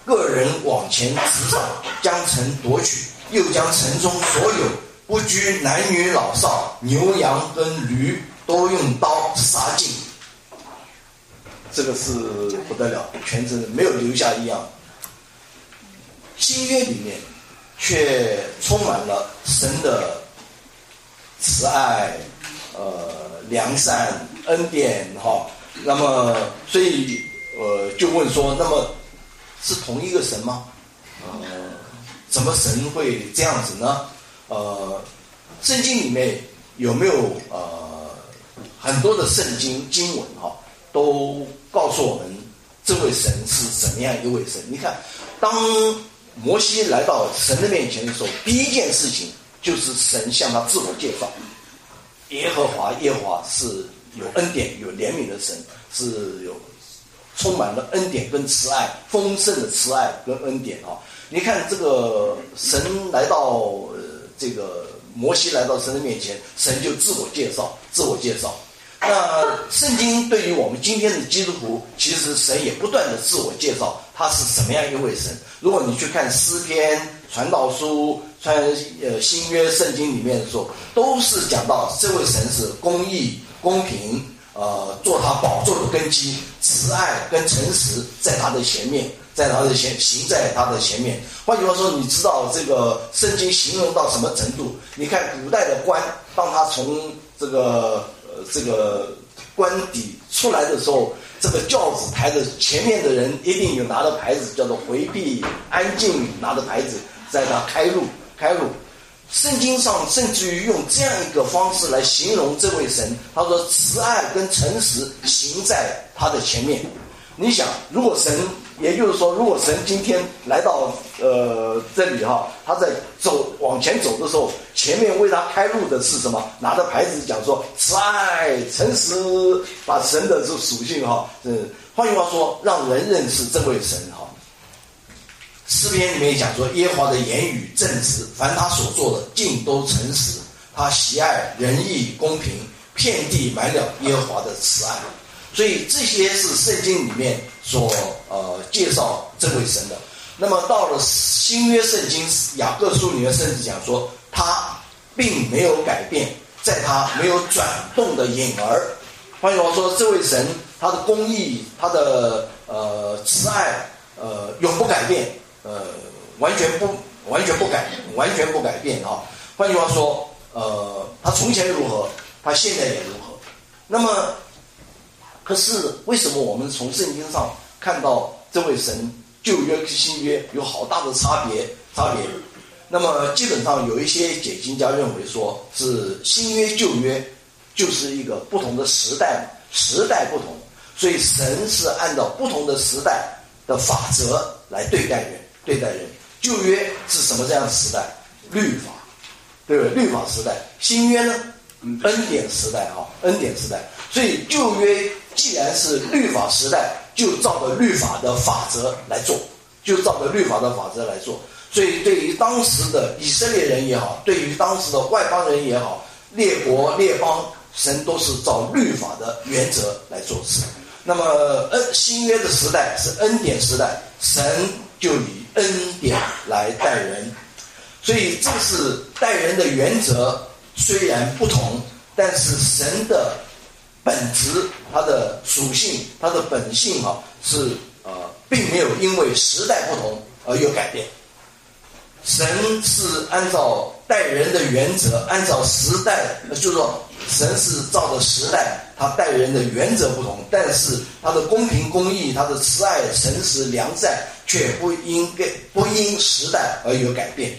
个人往前直上，将城夺取，又将城中所有不拘男女老少、牛羊跟驴都用刀杀尽。这个是不得了，全是没有留下一样。新约里面却充满了神的慈爱、呃良善、恩典哈。那么，所以呃就问说，那么是同一个神吗？呃，怎么神会这样子呢？呃，圣经里面有没有呃很多的圣经经文哈，都告诉我们这位神是怎么样一位神？你看，当摩西来到神的面前的时候，第一件事情就是神向他自我介绍，耶和华，耶和华是有恩典、有怜悯的神，是有充满了恩典跟慈爱，丰盛的慈爱跟恩典啊！你看这个神来到、呃、这个摩西来到神的面前，神就自我介绍，自我介绍。那圣经对于我们今天的基督徒，其实神也不断的自我介绍，他是什么样一位神。如果你去看诗篇、传道书、传呃新约圣经里面的时候，都是讲到这位神是公义、公平，呃，做他宝座的根基，慈爱跟诚实在他的前面，在他的前行在他的前面。换句话说，你知道这个圣经形容到什么程度？你看古代的官，当他从这个呃这个官邸出来的时候，这个轿子抬着前面的人一定有拿着牌子，叫做回避、安静，拿着牌子在他开路开路。圣经上甚至于用这样一个方式来形容这位神，他说慈爱跟诚实行在他的前面。你想，如果神，也就是说，如果神今天来到呃这里哈，他在走往前走的时候，前面为他开路的是什么？拿着牌子讲说慈爱、诚实，把神的这属性哈，嗯，换句话说，让人认识这位神哈。诗篇里面讲说，耶和华的言语正直，凡他所做的尽都诚实，他喜爱仁义公平，遍地满了耶和华的慈爱。所以这些是圣经里面所呃介绍这位神的。那么到了新约圣经雅各书里面甚至讲说，他并没有改变，在他没有转动的影儿。换句话说，这位神他的公义，他的呃慈爱，呃永不改变，呃完全不完全不改完全不改变啊。换句话说，呃他从前如何，他现在也如何。那么可是为什么我们从圣经上看到这位神旧约跟新约有好大的差别差别？那么基本上有一些解经家认为说，是新约旧约就是一个不同的时代，时代不同，所以神是按照不同的时代的法则来对待人对待人。旧约是什么这样的时代？律法，对不对？律法时代。新约呢？恩典时代哈，恩典时代。所以旧约既然是律法时代，就照着律法的法则来做，就照着律法的法则来做。所以对于当时的以色列人也好，对于当时的外邦人也好，列国列邦，神都是照律法的原则来做事。那么恩新约的时代是恩典时代，神就以恩典来待人。所以这是待人的原则虽然不同，但是神的本质、它的属性、它的本性哈、啊，是呃，并没有因为时代不同而有改变。神是按照待人的原则，按照时代，就是说，神是照着时代，他待人的原则不同，但是他的公平公义、他的慈爱、诚实、良善，却不因不因时代而有改变。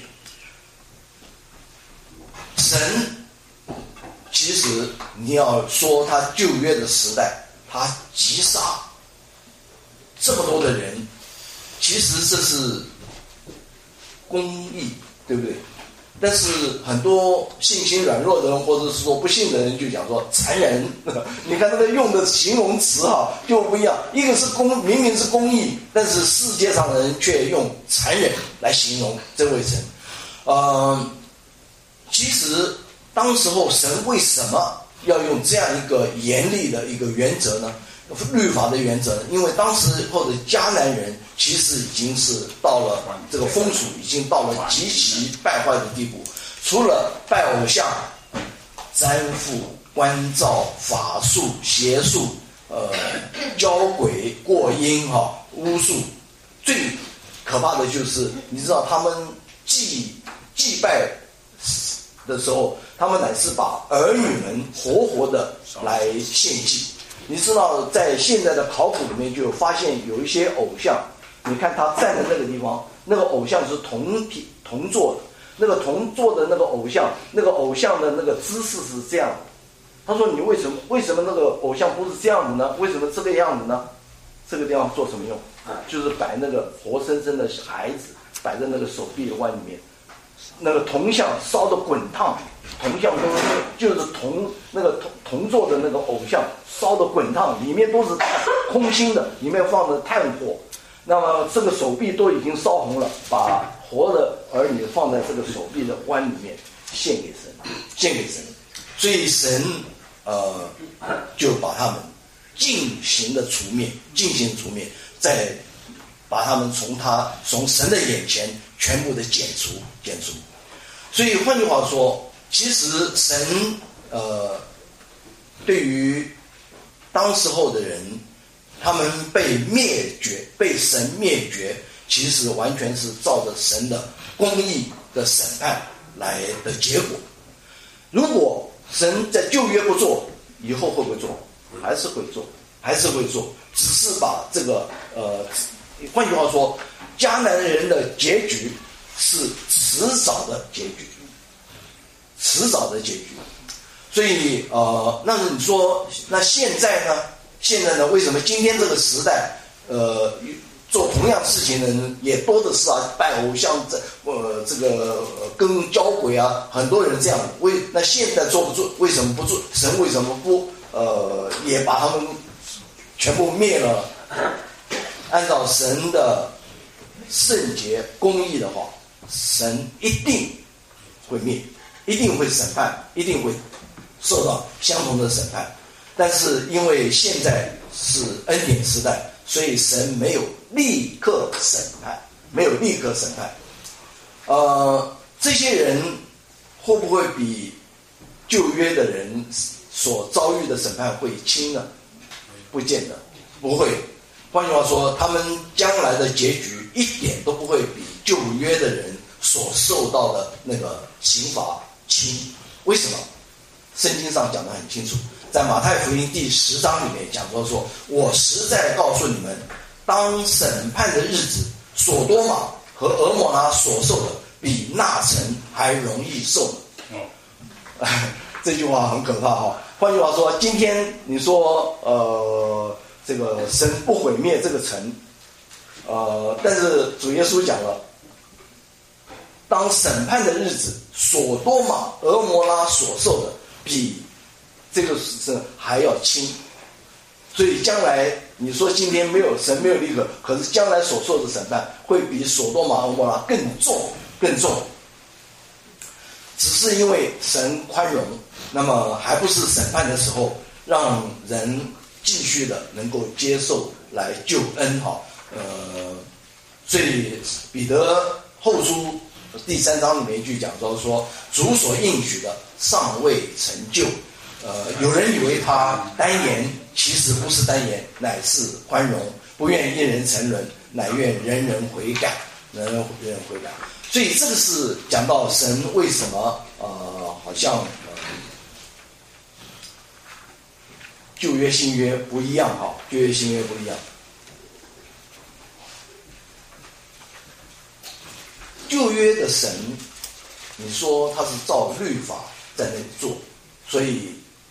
神其实你要说他旧约的时代，他击杀这么多的人，其实这是公义，对不对？但是很多信心软弱的人，或者是说不信的人，就讲说残忍。你看那个用的形容词哈就不一样，一个是公，明明是公义，但是世界上的人却用残忍来形容这位神。呃，其实当时候神为什么要用这样一个严厉的一个原则呢？ 律法的原则，因为当时或者迦南人其实已经是到了这个风俗已经到了极其败坏的地步，除了拜偶像、占卜、关照、法术、邪术、呃交鬼、过阴哈、巫术，最可怕的就是你知道他们祭祭拜的时候，他们乃是把儿女们活活的来献祭。你知道在现在的考古里面就有发现有一些偶像，你看他站的那个地方，那个偶像是铜体铜做的，那个铜做的那个偶像，那个偶像的那个姿势是这样的。他说你为什么为什么那个偶像不是这样子呢？为什么这个样子呢？这个地方做什么用？就是摆那个活生生的孩子摆在那个手臂的碗里面，那个铜像烧得滚烫，铜像都就是铜那个铜铜做的那个偶像烧得滚烫，里面都是空心的，里面放着炭火，那么这个手臂都已经烧红了，把活的儿女放在这个手臂的碗里面献给神，献给神，所以神呃就把他们进行的除灭，进行除灭，再把他们从他从神的眼前全部的剪除剪除。所以换句话说，其实神呃对于当时候的人，他们被灭绝，被神灭绝，其实完全是照着神的公义的审判来的结果。如果神在旧约不做，以后会不会做？还是会做，还是会做，只是把这个呃，换句话说，迦南人的结局是迟早的结局，迟早的结局。所以呃，那你说，那现在呢？现在呢？为什么今天这个时代，呃，做同样事情的人也多的是啊？拜偶像，这呃，这个跟交鬼啊，很多人这样。为那现在做不做？为什么不做？神为什么不呃，也把他们全部灭了？按照神的圣洁公义的话，神一定会灭，一定会审判，一定会受到相同的审判。但是因为现在是恩典时代，所以神没有立刻审判，没有立刻审判。呃，这些人会不会比旧约的人所遭遇的审判会轻呢？不见得，不会。换句话说，他们将来的结局一点都不会比旧约的人所受到的那个刑罚轻。为什么？圣经上讲得很清楚，在马太福音第十章里面讲到说，我实在告诉你们，当审判的日子，所多玛和俄摩拉所受的，比那城还容易受的。哦、这句话很可怕哈。换句话说，今天你说呃，这个神不毁灭这个城，呃，但是主耶稣讲了，当审判的日子，所多玛、俄摩拉所受的，比这个是还要轻。所以将来你说今天没有神没有立刻，可是将来所受的审判会比所多玛、俄摩拉更重更重。只是因为神宽容，那么还不是审判的时候，让人继续的能够接受来救恩哈。呃，所以彼得后书第三章里面一句讲到说，主所应许的尚未成就。呃，有人以为他单言，其实不是单言，乃是宽容，不愿一人沉沦，乃愿人人悔改，人人悔改。所以这个是讲到神为什么呃，好像呃旧约新约不一样哈，旧约新约不一样。旧约的神，你说他是照律法在那里做，所以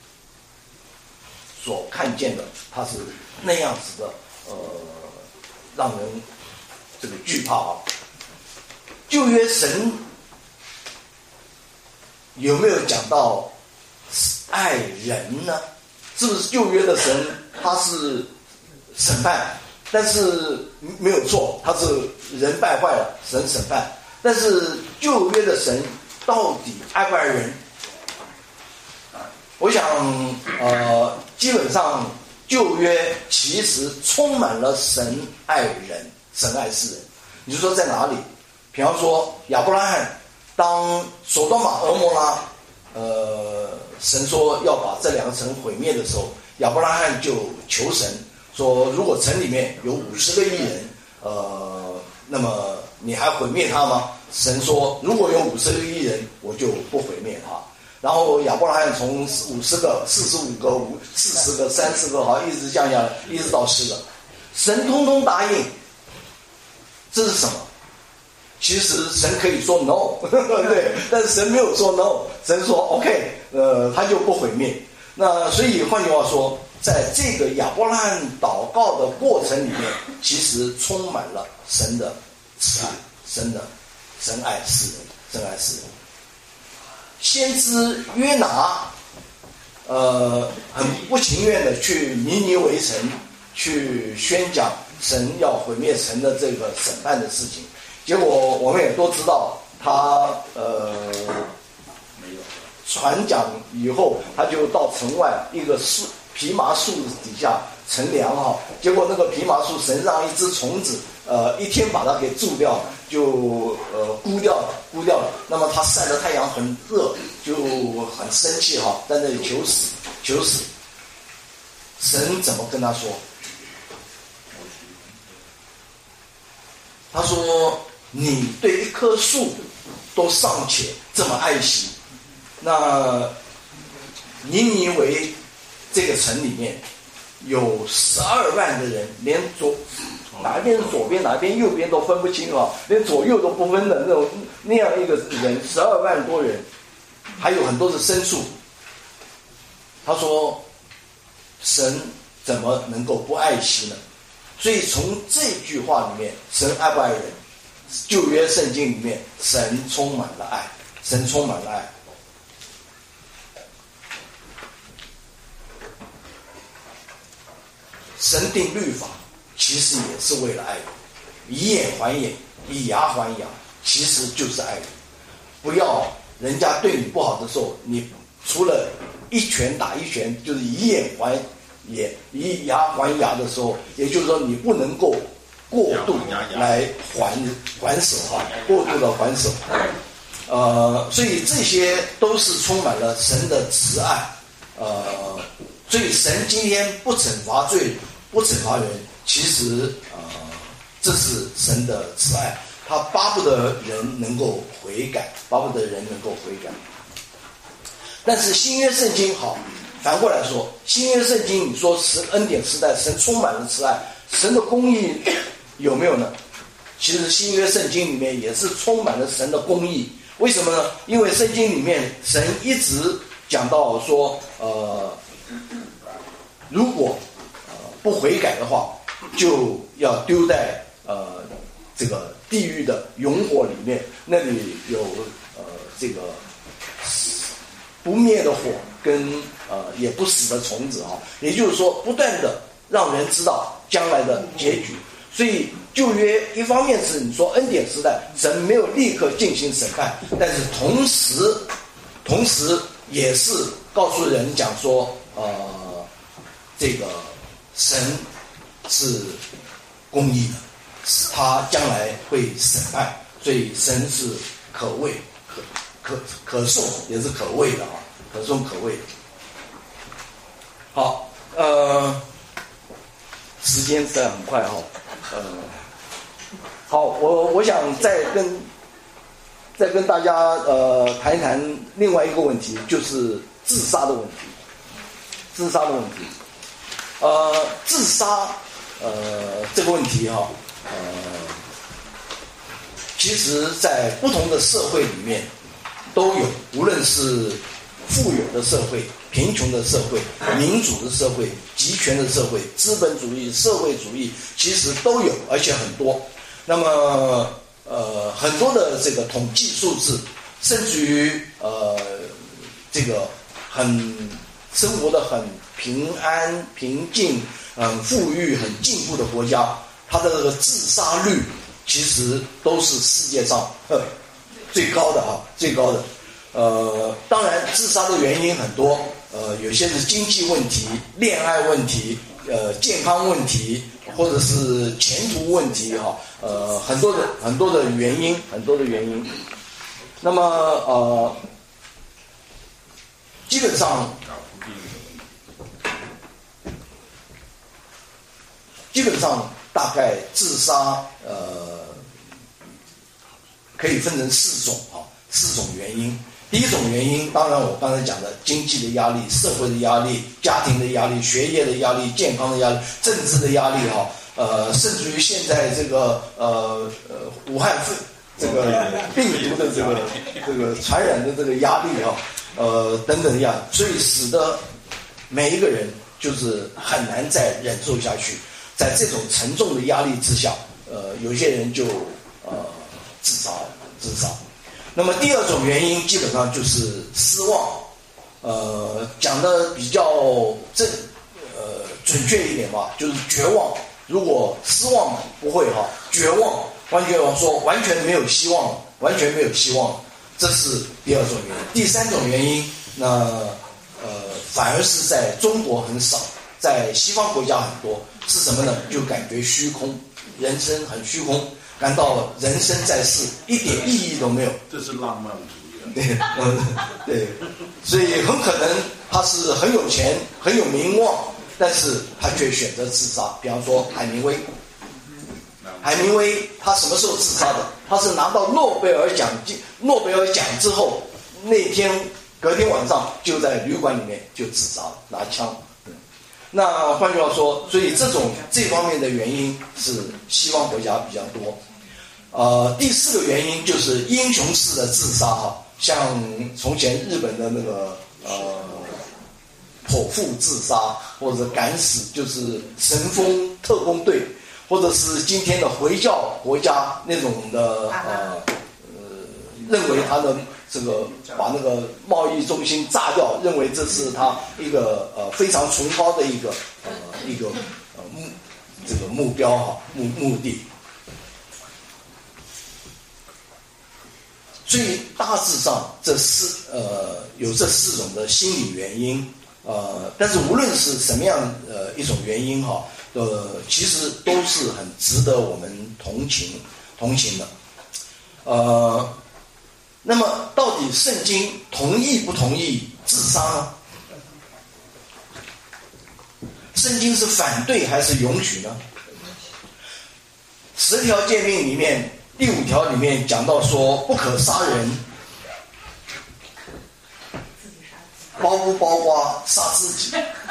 所看见的他是那样子的，呃，让人这个惧怕啊。旧约神有没有讲到爱人呢？是不是旧约的神他是审判，但是没有错，他是人败坏了，神审判。但是旧约的神到底爱不爱人？我想呃，基本上旧旧约其实充满了神爱人，神爱世人。你就说在哪里？比方说亚伯拉罕，当索多玛、俄摩拉，呃，神说要把这两个城毁灭的时候，亚伯拉罕就求神说，如果城里面有五十个义人，呃，那么你还毁灭他吗？神说，如果有五十个义人，我就不毁灭他。然后亚伯拉罕从五十个、四十五个、五四十个、三十个，好，一直降下来，一直到十个，神通通答应。这是什么？其实神可以说 no， 对，但是神没有说 no， 神说 OK， 呃，他就不毁灭。那所以换句话说，在这个亚伯拉罕祷告的过程里面，其实充满了神的慈爱，神的神爱世人，神爱世人。先知约拿，呃，很不情愿的去尼尼微城去宣讲神要毁灭城的这个审判的事情。结果我们也都知道，他呃传讲以后，他就到城外一个树蓖麻树底下乘凉哈。结果那个蓖麻树，神让一只虫子呃一天把它给蛀掉，就呃枯掉了，枯掉了。那么他晒的太阳很热，就很生气哈，在那里求死，求死。神怎么跟他说？他说：“你对一棵树都尚且这么爱惜，那尼尼微这个城里面有十二万的人，连左哪一边是左边，哪一边右边都分不清啊，连左右都不分的那种那样一个人，十二万多人，还有很多是牲畜。”他说：“神怎么能够不爱惜呢？”所以从这句话里面，神爱不爱人？旧约圣经里面，神充满了爱，神充满了爱。神定律法，其实也是为了爱人，以眼还眼，以牙还牙，其实就是爱人。不要人家对你不好的时候，你除了一拳打一拳，就是以眼还眼，以牙还牙的时候，也就是说你不能够过度来还还手哈，过度的还手。呃，所以这些都是充满了神的慈爱。呃，所以神今天不惩罚罪，不惩罚人，其实呃，这是神的慈爱，他巴不得人能够悔改，巴不得人能够悔改。但是新约圣经好。反过来说，新约圣经你说神恩典时代，神充满了慈爱，神的公义有没有呢？其实新约圣经里面也是充满了神的公义。为什么呢？因为圣经里面神一直讲到说，呃，如果呃不悔改的话，就要丢在呃这个地狱的永火里面，那里有呃这个不灭的火跟呃也不死的虫子啊，也就是说不断的让人知道将来的结局。所以旧约一方面是你说恩典时代神没有立刻进行审判，但是同时同时也是告诉人讲说呃这个神是公义的，他将来会审判，所以神是可畏可可可颂，也是可畏的啊，可颂可畏的。好，呃，时间实在很快哈、哦，呃，好，我我想再跟再跟大家呃谈一谈另外一个问题，就是自杀的问题，自杀的问题，呃，自杀呃这个问题哈、哦，呃，其实在不同的社会里面都有，无论是富有的社会、贫穷的社会、民主的社会、集权的社会、资本主义、社会主义，其实都有，而且很多。那么，呃，很多的这个统计数字，甚至于呃，这个很生活的很平安、平静、很富裕、很进步的国家，它的这个自杀率其实都是世界上呵最高的啊，最高的。呃，当然，自杀的原因很多，呃，有些是经济问题、恋爱问题、 呃健康问题或者是前途问题哈，呃很多的很多的原因，很多的原因。那么呃，基本上基本上大概自杀呃可以分成四种啊，四种原因。第一种原因，当然我刚才讲的经济的压力、社会的压力、家庭的压力、学业的压力、健康的压力、政治的压力哈，呃，甚至于现在这个呃呃武汉肺这个病毒的这个这个传染的这个压力哈，呃等等压力，所以使得每一个人就是很难再忍受下去，在这种沉重的压力之下，呃，有些人就呃自杀自杀。那么第二种原因基本上就是失望，呃，讲的比较正，呃，准确一点吧，就是绝望。如果失望不会哈，绝望，完全说完全没有希望，完全没有希望，这是第二种原因。第三种原因，那呃，反而是在中国很少，在西方国家很多，是什么呢？就感觉虚空，人生很虚空。感到人生在世一点意义都没有， 这是浪漫主义啊。 对，嗯，对，所以很可能他是很有钱、很有名望，但是他却选择自杀。比方说海明威，海明威他什么时候自杀的？他是拿到诺贝尔奖金，诺贝尔奖之后，那天隔天晚上就在旅馆里面就自杀了，拿枪。那换句话说，所以这种这方面的原因是西方国家比较多。呃，第四个原因就是英雄式的自杀哈，像从前日本的那个呃剖腹自杀，或者敢死，就是神风特工队，或者是今天的回教国家那种的呃呃，认为他的这个把那个贸易中心炸掉，认为这是他一个呃非常崇高的一个呃一个呃目这个目标哈目目的。所以大致上这四呃有这四种的心理原因，呃，但是无论是什么样呃一种原因哈，呃，其实都是很值得我们同情同情的，呃。那么，到底圣经同意不同意自杀呢？圣经是反对还是允许呢？十条诫命里面，第五条里面讲到说不可杀人，包不包括杀自己？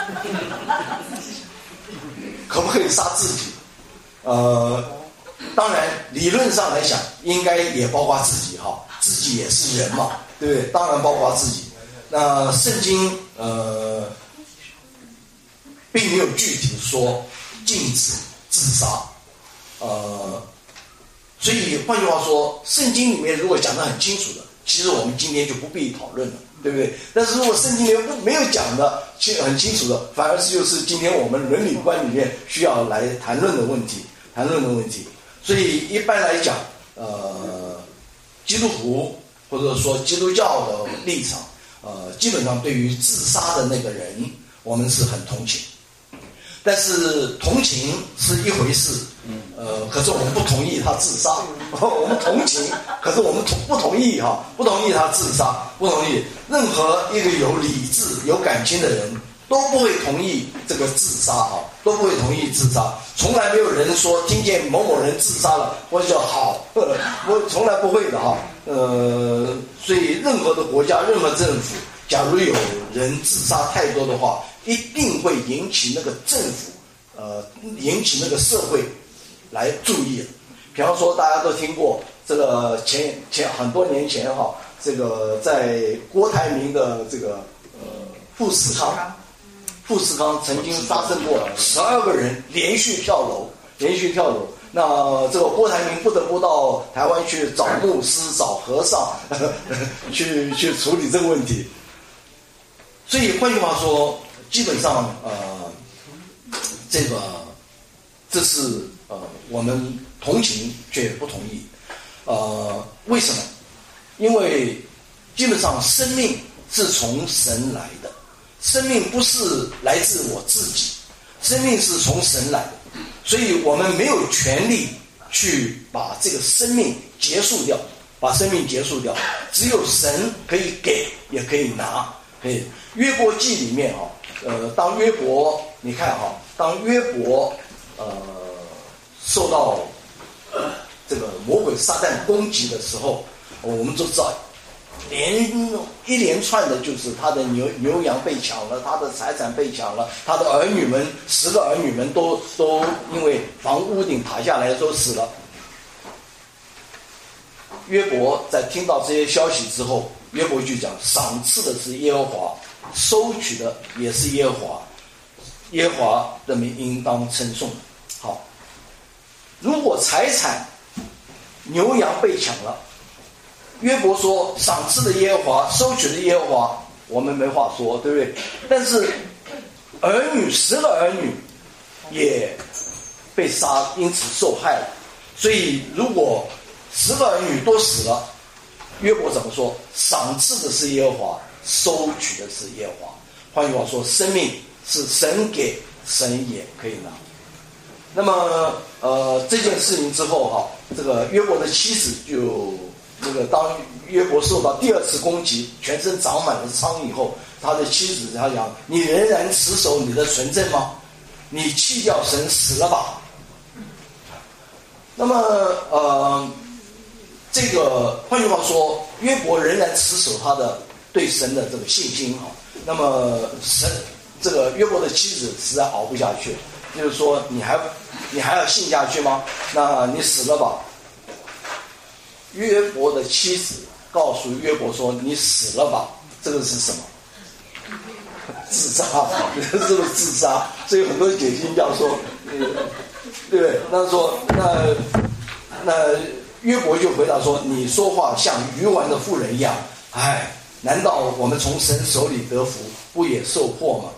可不可以杀自己？呃，当然理论上来讲，应该也包括自己哈。自己也是人嘛，对不对？当然包括自己。那圣经呃，并没有具体说禁止自杀，呃，所以换句话说，圣经里面如果讲得很清楚的，其实我们今天就不必讨论了，对不对？但是如果圣经里面不没有讲的很清楚的，反而是就是今天我们伦理观里面需要来谈论的问题，谈论的问题。所以一般来讲，呃。基督徒或者说基督教的立场，呃，基本上对于自杀的那个人，我们是很同情。但是同情是一回事，呃，可是我们不同意他自杀。我们同情，可是我们同不同意哈，不同意他自杀，不同意。任何一个有理智、有感情的人都不会同意这个自杀哈，都不会同意自杀。从来没有人说听见某某人自杀了，我就好，我从来不会的哈。呃，所以任何的国家、任何政府，假如有人自杀太多的话，一定会引起那个政府，呃，引起那个社会来注意。比方说，大家都听过这个前前很多年前哈，这个在郭台铭的这个呃富士康。富士康曾经发生过十二个人连续跳楼，连续跳楼。那这个郭台铭不得不到台湾去找牧师、找和尚，呵呵去去处理这个问题。所以换句话说，基本上呃，这个这是呃我们同情却不同意。呃，为什么？因为基本上生命是从神来的。生命不是来自我自己， 生命是从神来的，所以我们没有权利去把这个生命结束掉，把生命结束掉，只有神可以给，也可以拿。可以，约伯记里面哈，呃，当约伯，你看哈，当约伯呃受到这个魔鬼撒旦攻击的时候，我们都知道，连一连串的就是他的牛牛羊被抢了，他的财产被抢了，他的儿女们十个儿女们都都因为房屋顶塌下来都死了。约伯在听到这些消息之后，约伯就讲：赏赐的是耶和华，收取的也是耶和华，耶和华的名应当称颂。好，如果财产牛羊被抢了，约伯说赏赐的耶和华，收取的耶和华，我们没话说，对不对？但是儿女十个儿女也被杀，因此受害了。所以如果十个儿女都死了，约伯怎么说？赏赐的是耶和华，收取的是耶和华。换句话说，生命是神给，神也可以拿。那么呃这件事情之后哈，这个约伯的妻子就那个当约伯受到第二次攻击，全身长满了疮以后，他的妻子他讲：你仍然持守你的纯正吗？你弃掉神，死了吧。那么呃这个换句话说，约伯仍然持守他的对神的这个信心哈。那么神这个约伯的妻子实在熬不下去，就是说你还你还要信下去吗？那你死了吧。约伯的妻子告诉约伯说：你死了吧。这个是什么？自杀，这个自杀。所以很多解经教说，呃、对不对？那说那那约伯就回答说：你说话像愚顽的妇人一样，哎，难道我们从神手里得福，不也受祸吗？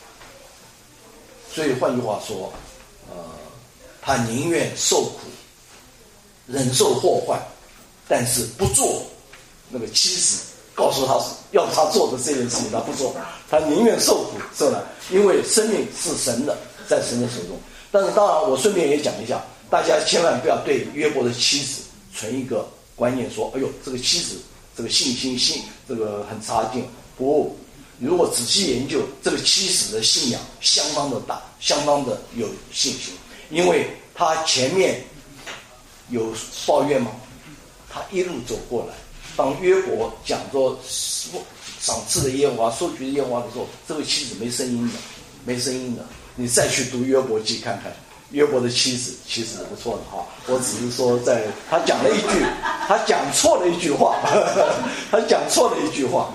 所以换句话说，呃，他宁愿受苦，忍受祸患，但是不做那个妻子告诉他要他做的这件事情，他不做，他宁愿受苦受难，因为生命是神的，在神的手中。但是当然，我顺便也讲一下，大家千万不要对约伯的妻子存一个观念说：哎呦，这个妻子这个信心信这个很差劲。不，如果仔细研究，这个妻子的信仰相当的大，相当的有信心，因为他前面有抱怨吗？他一路走过来，当约伯讲说赏赐的耶和华，收取的耶和华的时候，这个妻子没声音的，没声音的。你再去读约伯记看看，约伯的妻子其实不错的哈。我只是说在他讲了一句，他讲错了一句话，他讲错了一句话。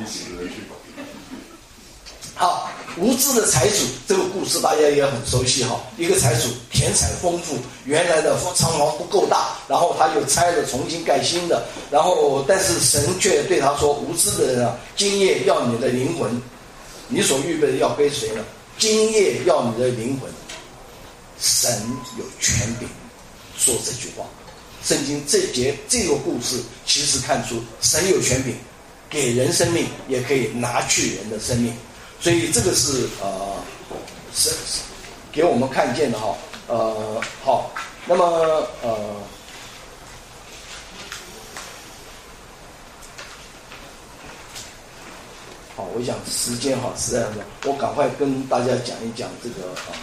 好，无知的财主这个故事大家也很熟悉哈。一个财主田产丰富，原来的仓房不够大，然后他又拆了重新盖新的，然后但是神却对他说：无知的人啊，今夜要你的灵魂，你所预备的要归谁呢？今夜要你的灵魂。神有权柄说这句话。圣经这节这个故事其实看出神有权柄，给人生命，也可以拿去人的生命。所以这个是呃是给我们看见的哈。呃好，那么呃好，我想时间哈实在是，我赶快跟大家讲一讲这个啊，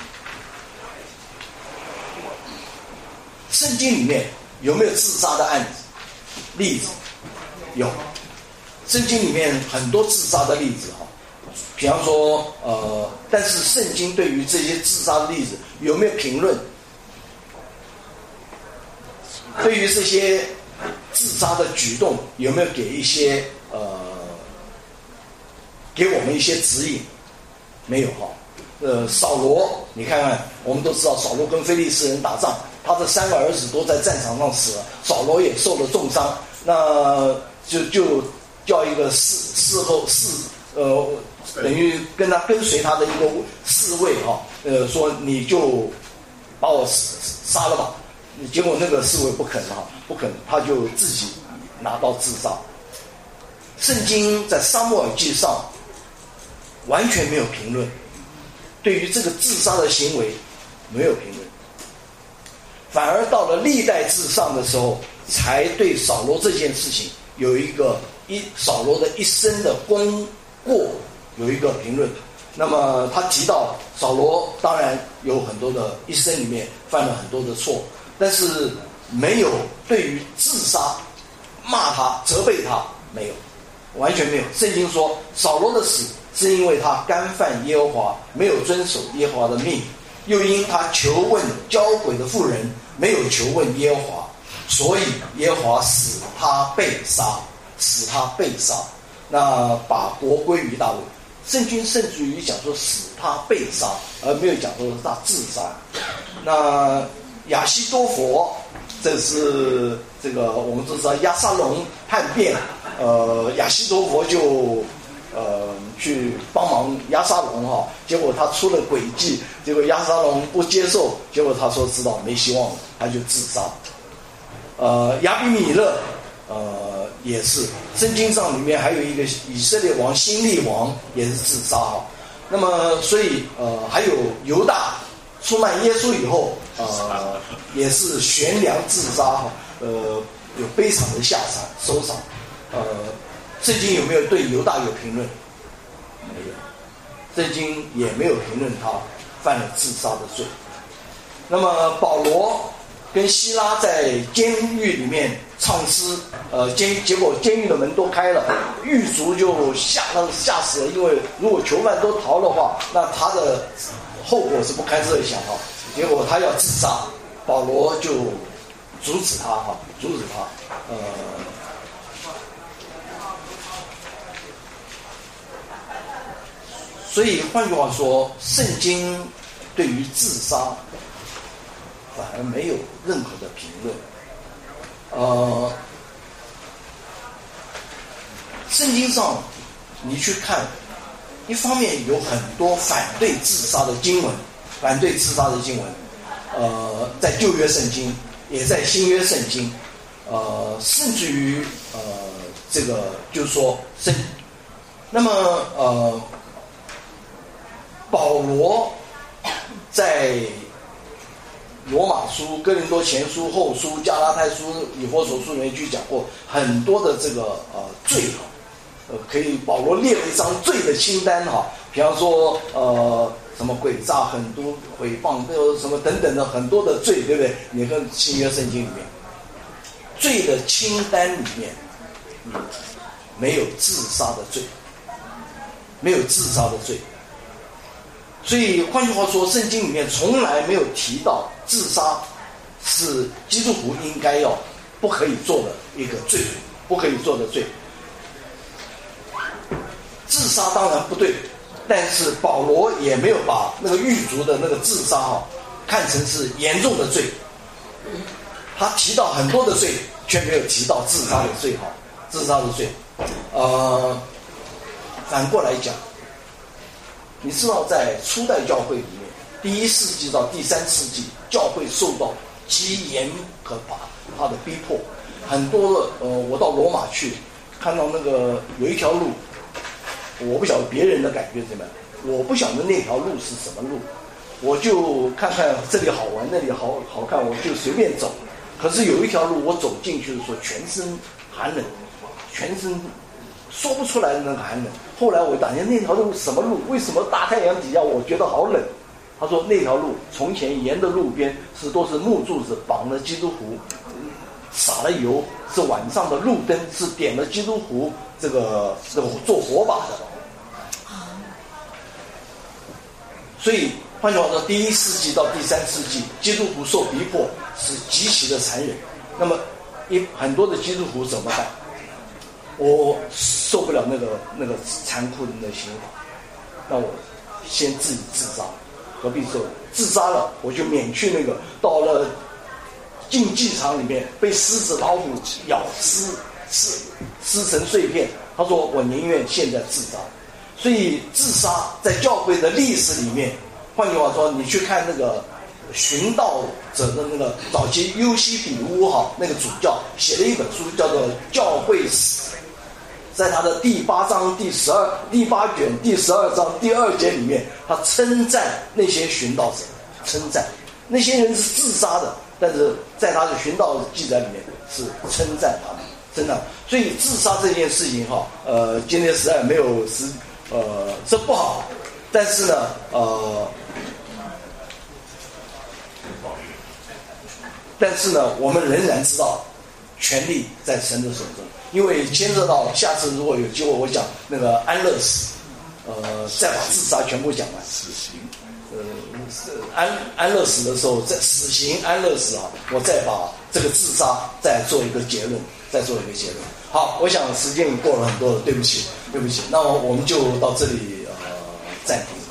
圣经里面有没有自杀的案子例子？有，圣经里面很多自杀的例子哈。比方说呃，但是圣经对于这些自杀的例子有没有评论？对于这些自杀的举动有没有给一些呃给我们一些指引？没有哈。呃，扫罗，你看看，我们都知道扫罗跟非利士人打仗，他的三个儿子都在战场上死了，扫罗也受了重伤，那就就叫一个侍侍候侍呃，等于跟他跟随他的一个侍卫哈，呃，说你就把我杀了吧。结果那个侍卫不肯哈，不肯，他就自己拿刀自杀。圣经在撒母耳记上完全没有评论， 对于这个自杀的行为没有评论，反而到了历代志上的时候，才对扫罗这件事情有一个一扫罗的一生的功过有一个评论。那么他提到扫罗当然有很多的一生里面犯了很多的错，但是没有对于自杀骂他责备他，没有，完全没有。圣经说扫罗的死是因为他干犯耶和华，没有遵守耶和华的命，又因他求问交鬼的妇人，没有求问耶和华，所以耶和华使他被杀，使他被杀，那把国归于大卫。圣经甚至于讲说使他被杀，而没有讲说他自杀。那亚希多弗，这是这个我们都知道押沙龙叛变，呃，亚希多弗就呃去帮忙押沙龙哈，结果他出了诡计，结果押沙龙不接受，结果他说知道没希望了，他就自杀。呃，亚比米勒。呃，也是圣经上里面还有一个以色列王新利王也是自杀哈。那么所以呃还有犹大出卖耶稣以后呃也是悬梁自杀哈，呃有悲惨的下场收场。呃，圣经有没有对犹大有评论？没有，圣经也没有评论他犯了自杀的罪。那么保罗跟希拉在监狱里面唱诗，呃，监结果监狱的门都开了，狱卒就吓到吓死了，因为如果囚犯都逃的话，那他的后果是不堪设想哈。结果他要自杀，保罗就阻止他哈，阻止他，呃，所以换句话说，圣经对于自杀反而没有任何的评论。呃，圣经上你去看，一方面有很多反对自杀的经文，反对自杀的经文，呃，在旧约圣经，也在新约圣经，呃，甚至于呃，这个就是说圣，那么呃，保罗在罗马书、哥林多前书、后书、加拉太书、以弗所书里面去讲过很多的这个呃罪哈，呃可以保罗列了一张罪的清单哈，比方说呃什么诡诈、很多诽谤、什么等等的很多的罪，对不对？你看新约圣经里面罪的清单里面，嗯，没有自杀的罪，没有自杀的罪。所以换句话说，圣经里面从来没有提到自杀是基督徒应该要不可以做的一个罪，不可以做的罪。自杀当然不对，但是保罗也没有把那个狱卒的那个自杀哈看成是严重的罪。他提到很多的罪，却没有提到自杀的罪哈，自杀的罪。呃，反过来讲。你知道在初代教会里面，第一世纪到第三世纪，教会受到极严可怕他的逼迫，很多的呃，我到罗马去，看到那个有一条路，我不晓得别人的感觉怎么样，我不晓得那条路是什么路，我就看看这里好玩，那里好好看，我就随便走。可是有一条路，我走进去的时候，全身寒冷，全身说不出来的那个寒冷。后来我打听那条路什么路，为什么大太阳底下我觉得好冷？他说那条路从前沿的路边是都是木柱子绑了基督徒，撒了油，是晚上的路灯，是点了基督徒这个这个做火把的。所以换句话说，第一世纪到第三世纪，基督徒受逼迫是极其的残忍。那么一很多的基督徒怎么办？我受不了那个那个残酷的那个刑罚，那我先自己自杀，何必受？自杀了，我就免去那个到了竞技场里面被狮子老虎咬撕撕撕成碎片。他说我宁愿现在自杀。所以自杀在教会的历史里面，换句话说，你去看那个寻道者的那个早期尤西比乌哈那个主教写了一本书叫做《教会史》。 在他的第八章第十二第八卷第十二章第二节里面，他称赞那些寻道者，称赞那些人是自杀的，但是在他的寻道记载里面是称赞他们，真的。所以自杀这件事情哈，呃，今天实在没有时，呃，这不好，但是呢，呃。但是呢，我们仍然知道，权力在神的手中，因为牵涉到下次如果有机会，我讲那个安乐死，呃，再把自杀全部讲完。 死刑， 呃，安安乐死的时候，在死刑安乐死啊，我再把这个自杀再做一个结论，再做一个结论。好，我想时间已过了很多了，对不起，对不起，那么我们就到这里呃暂停。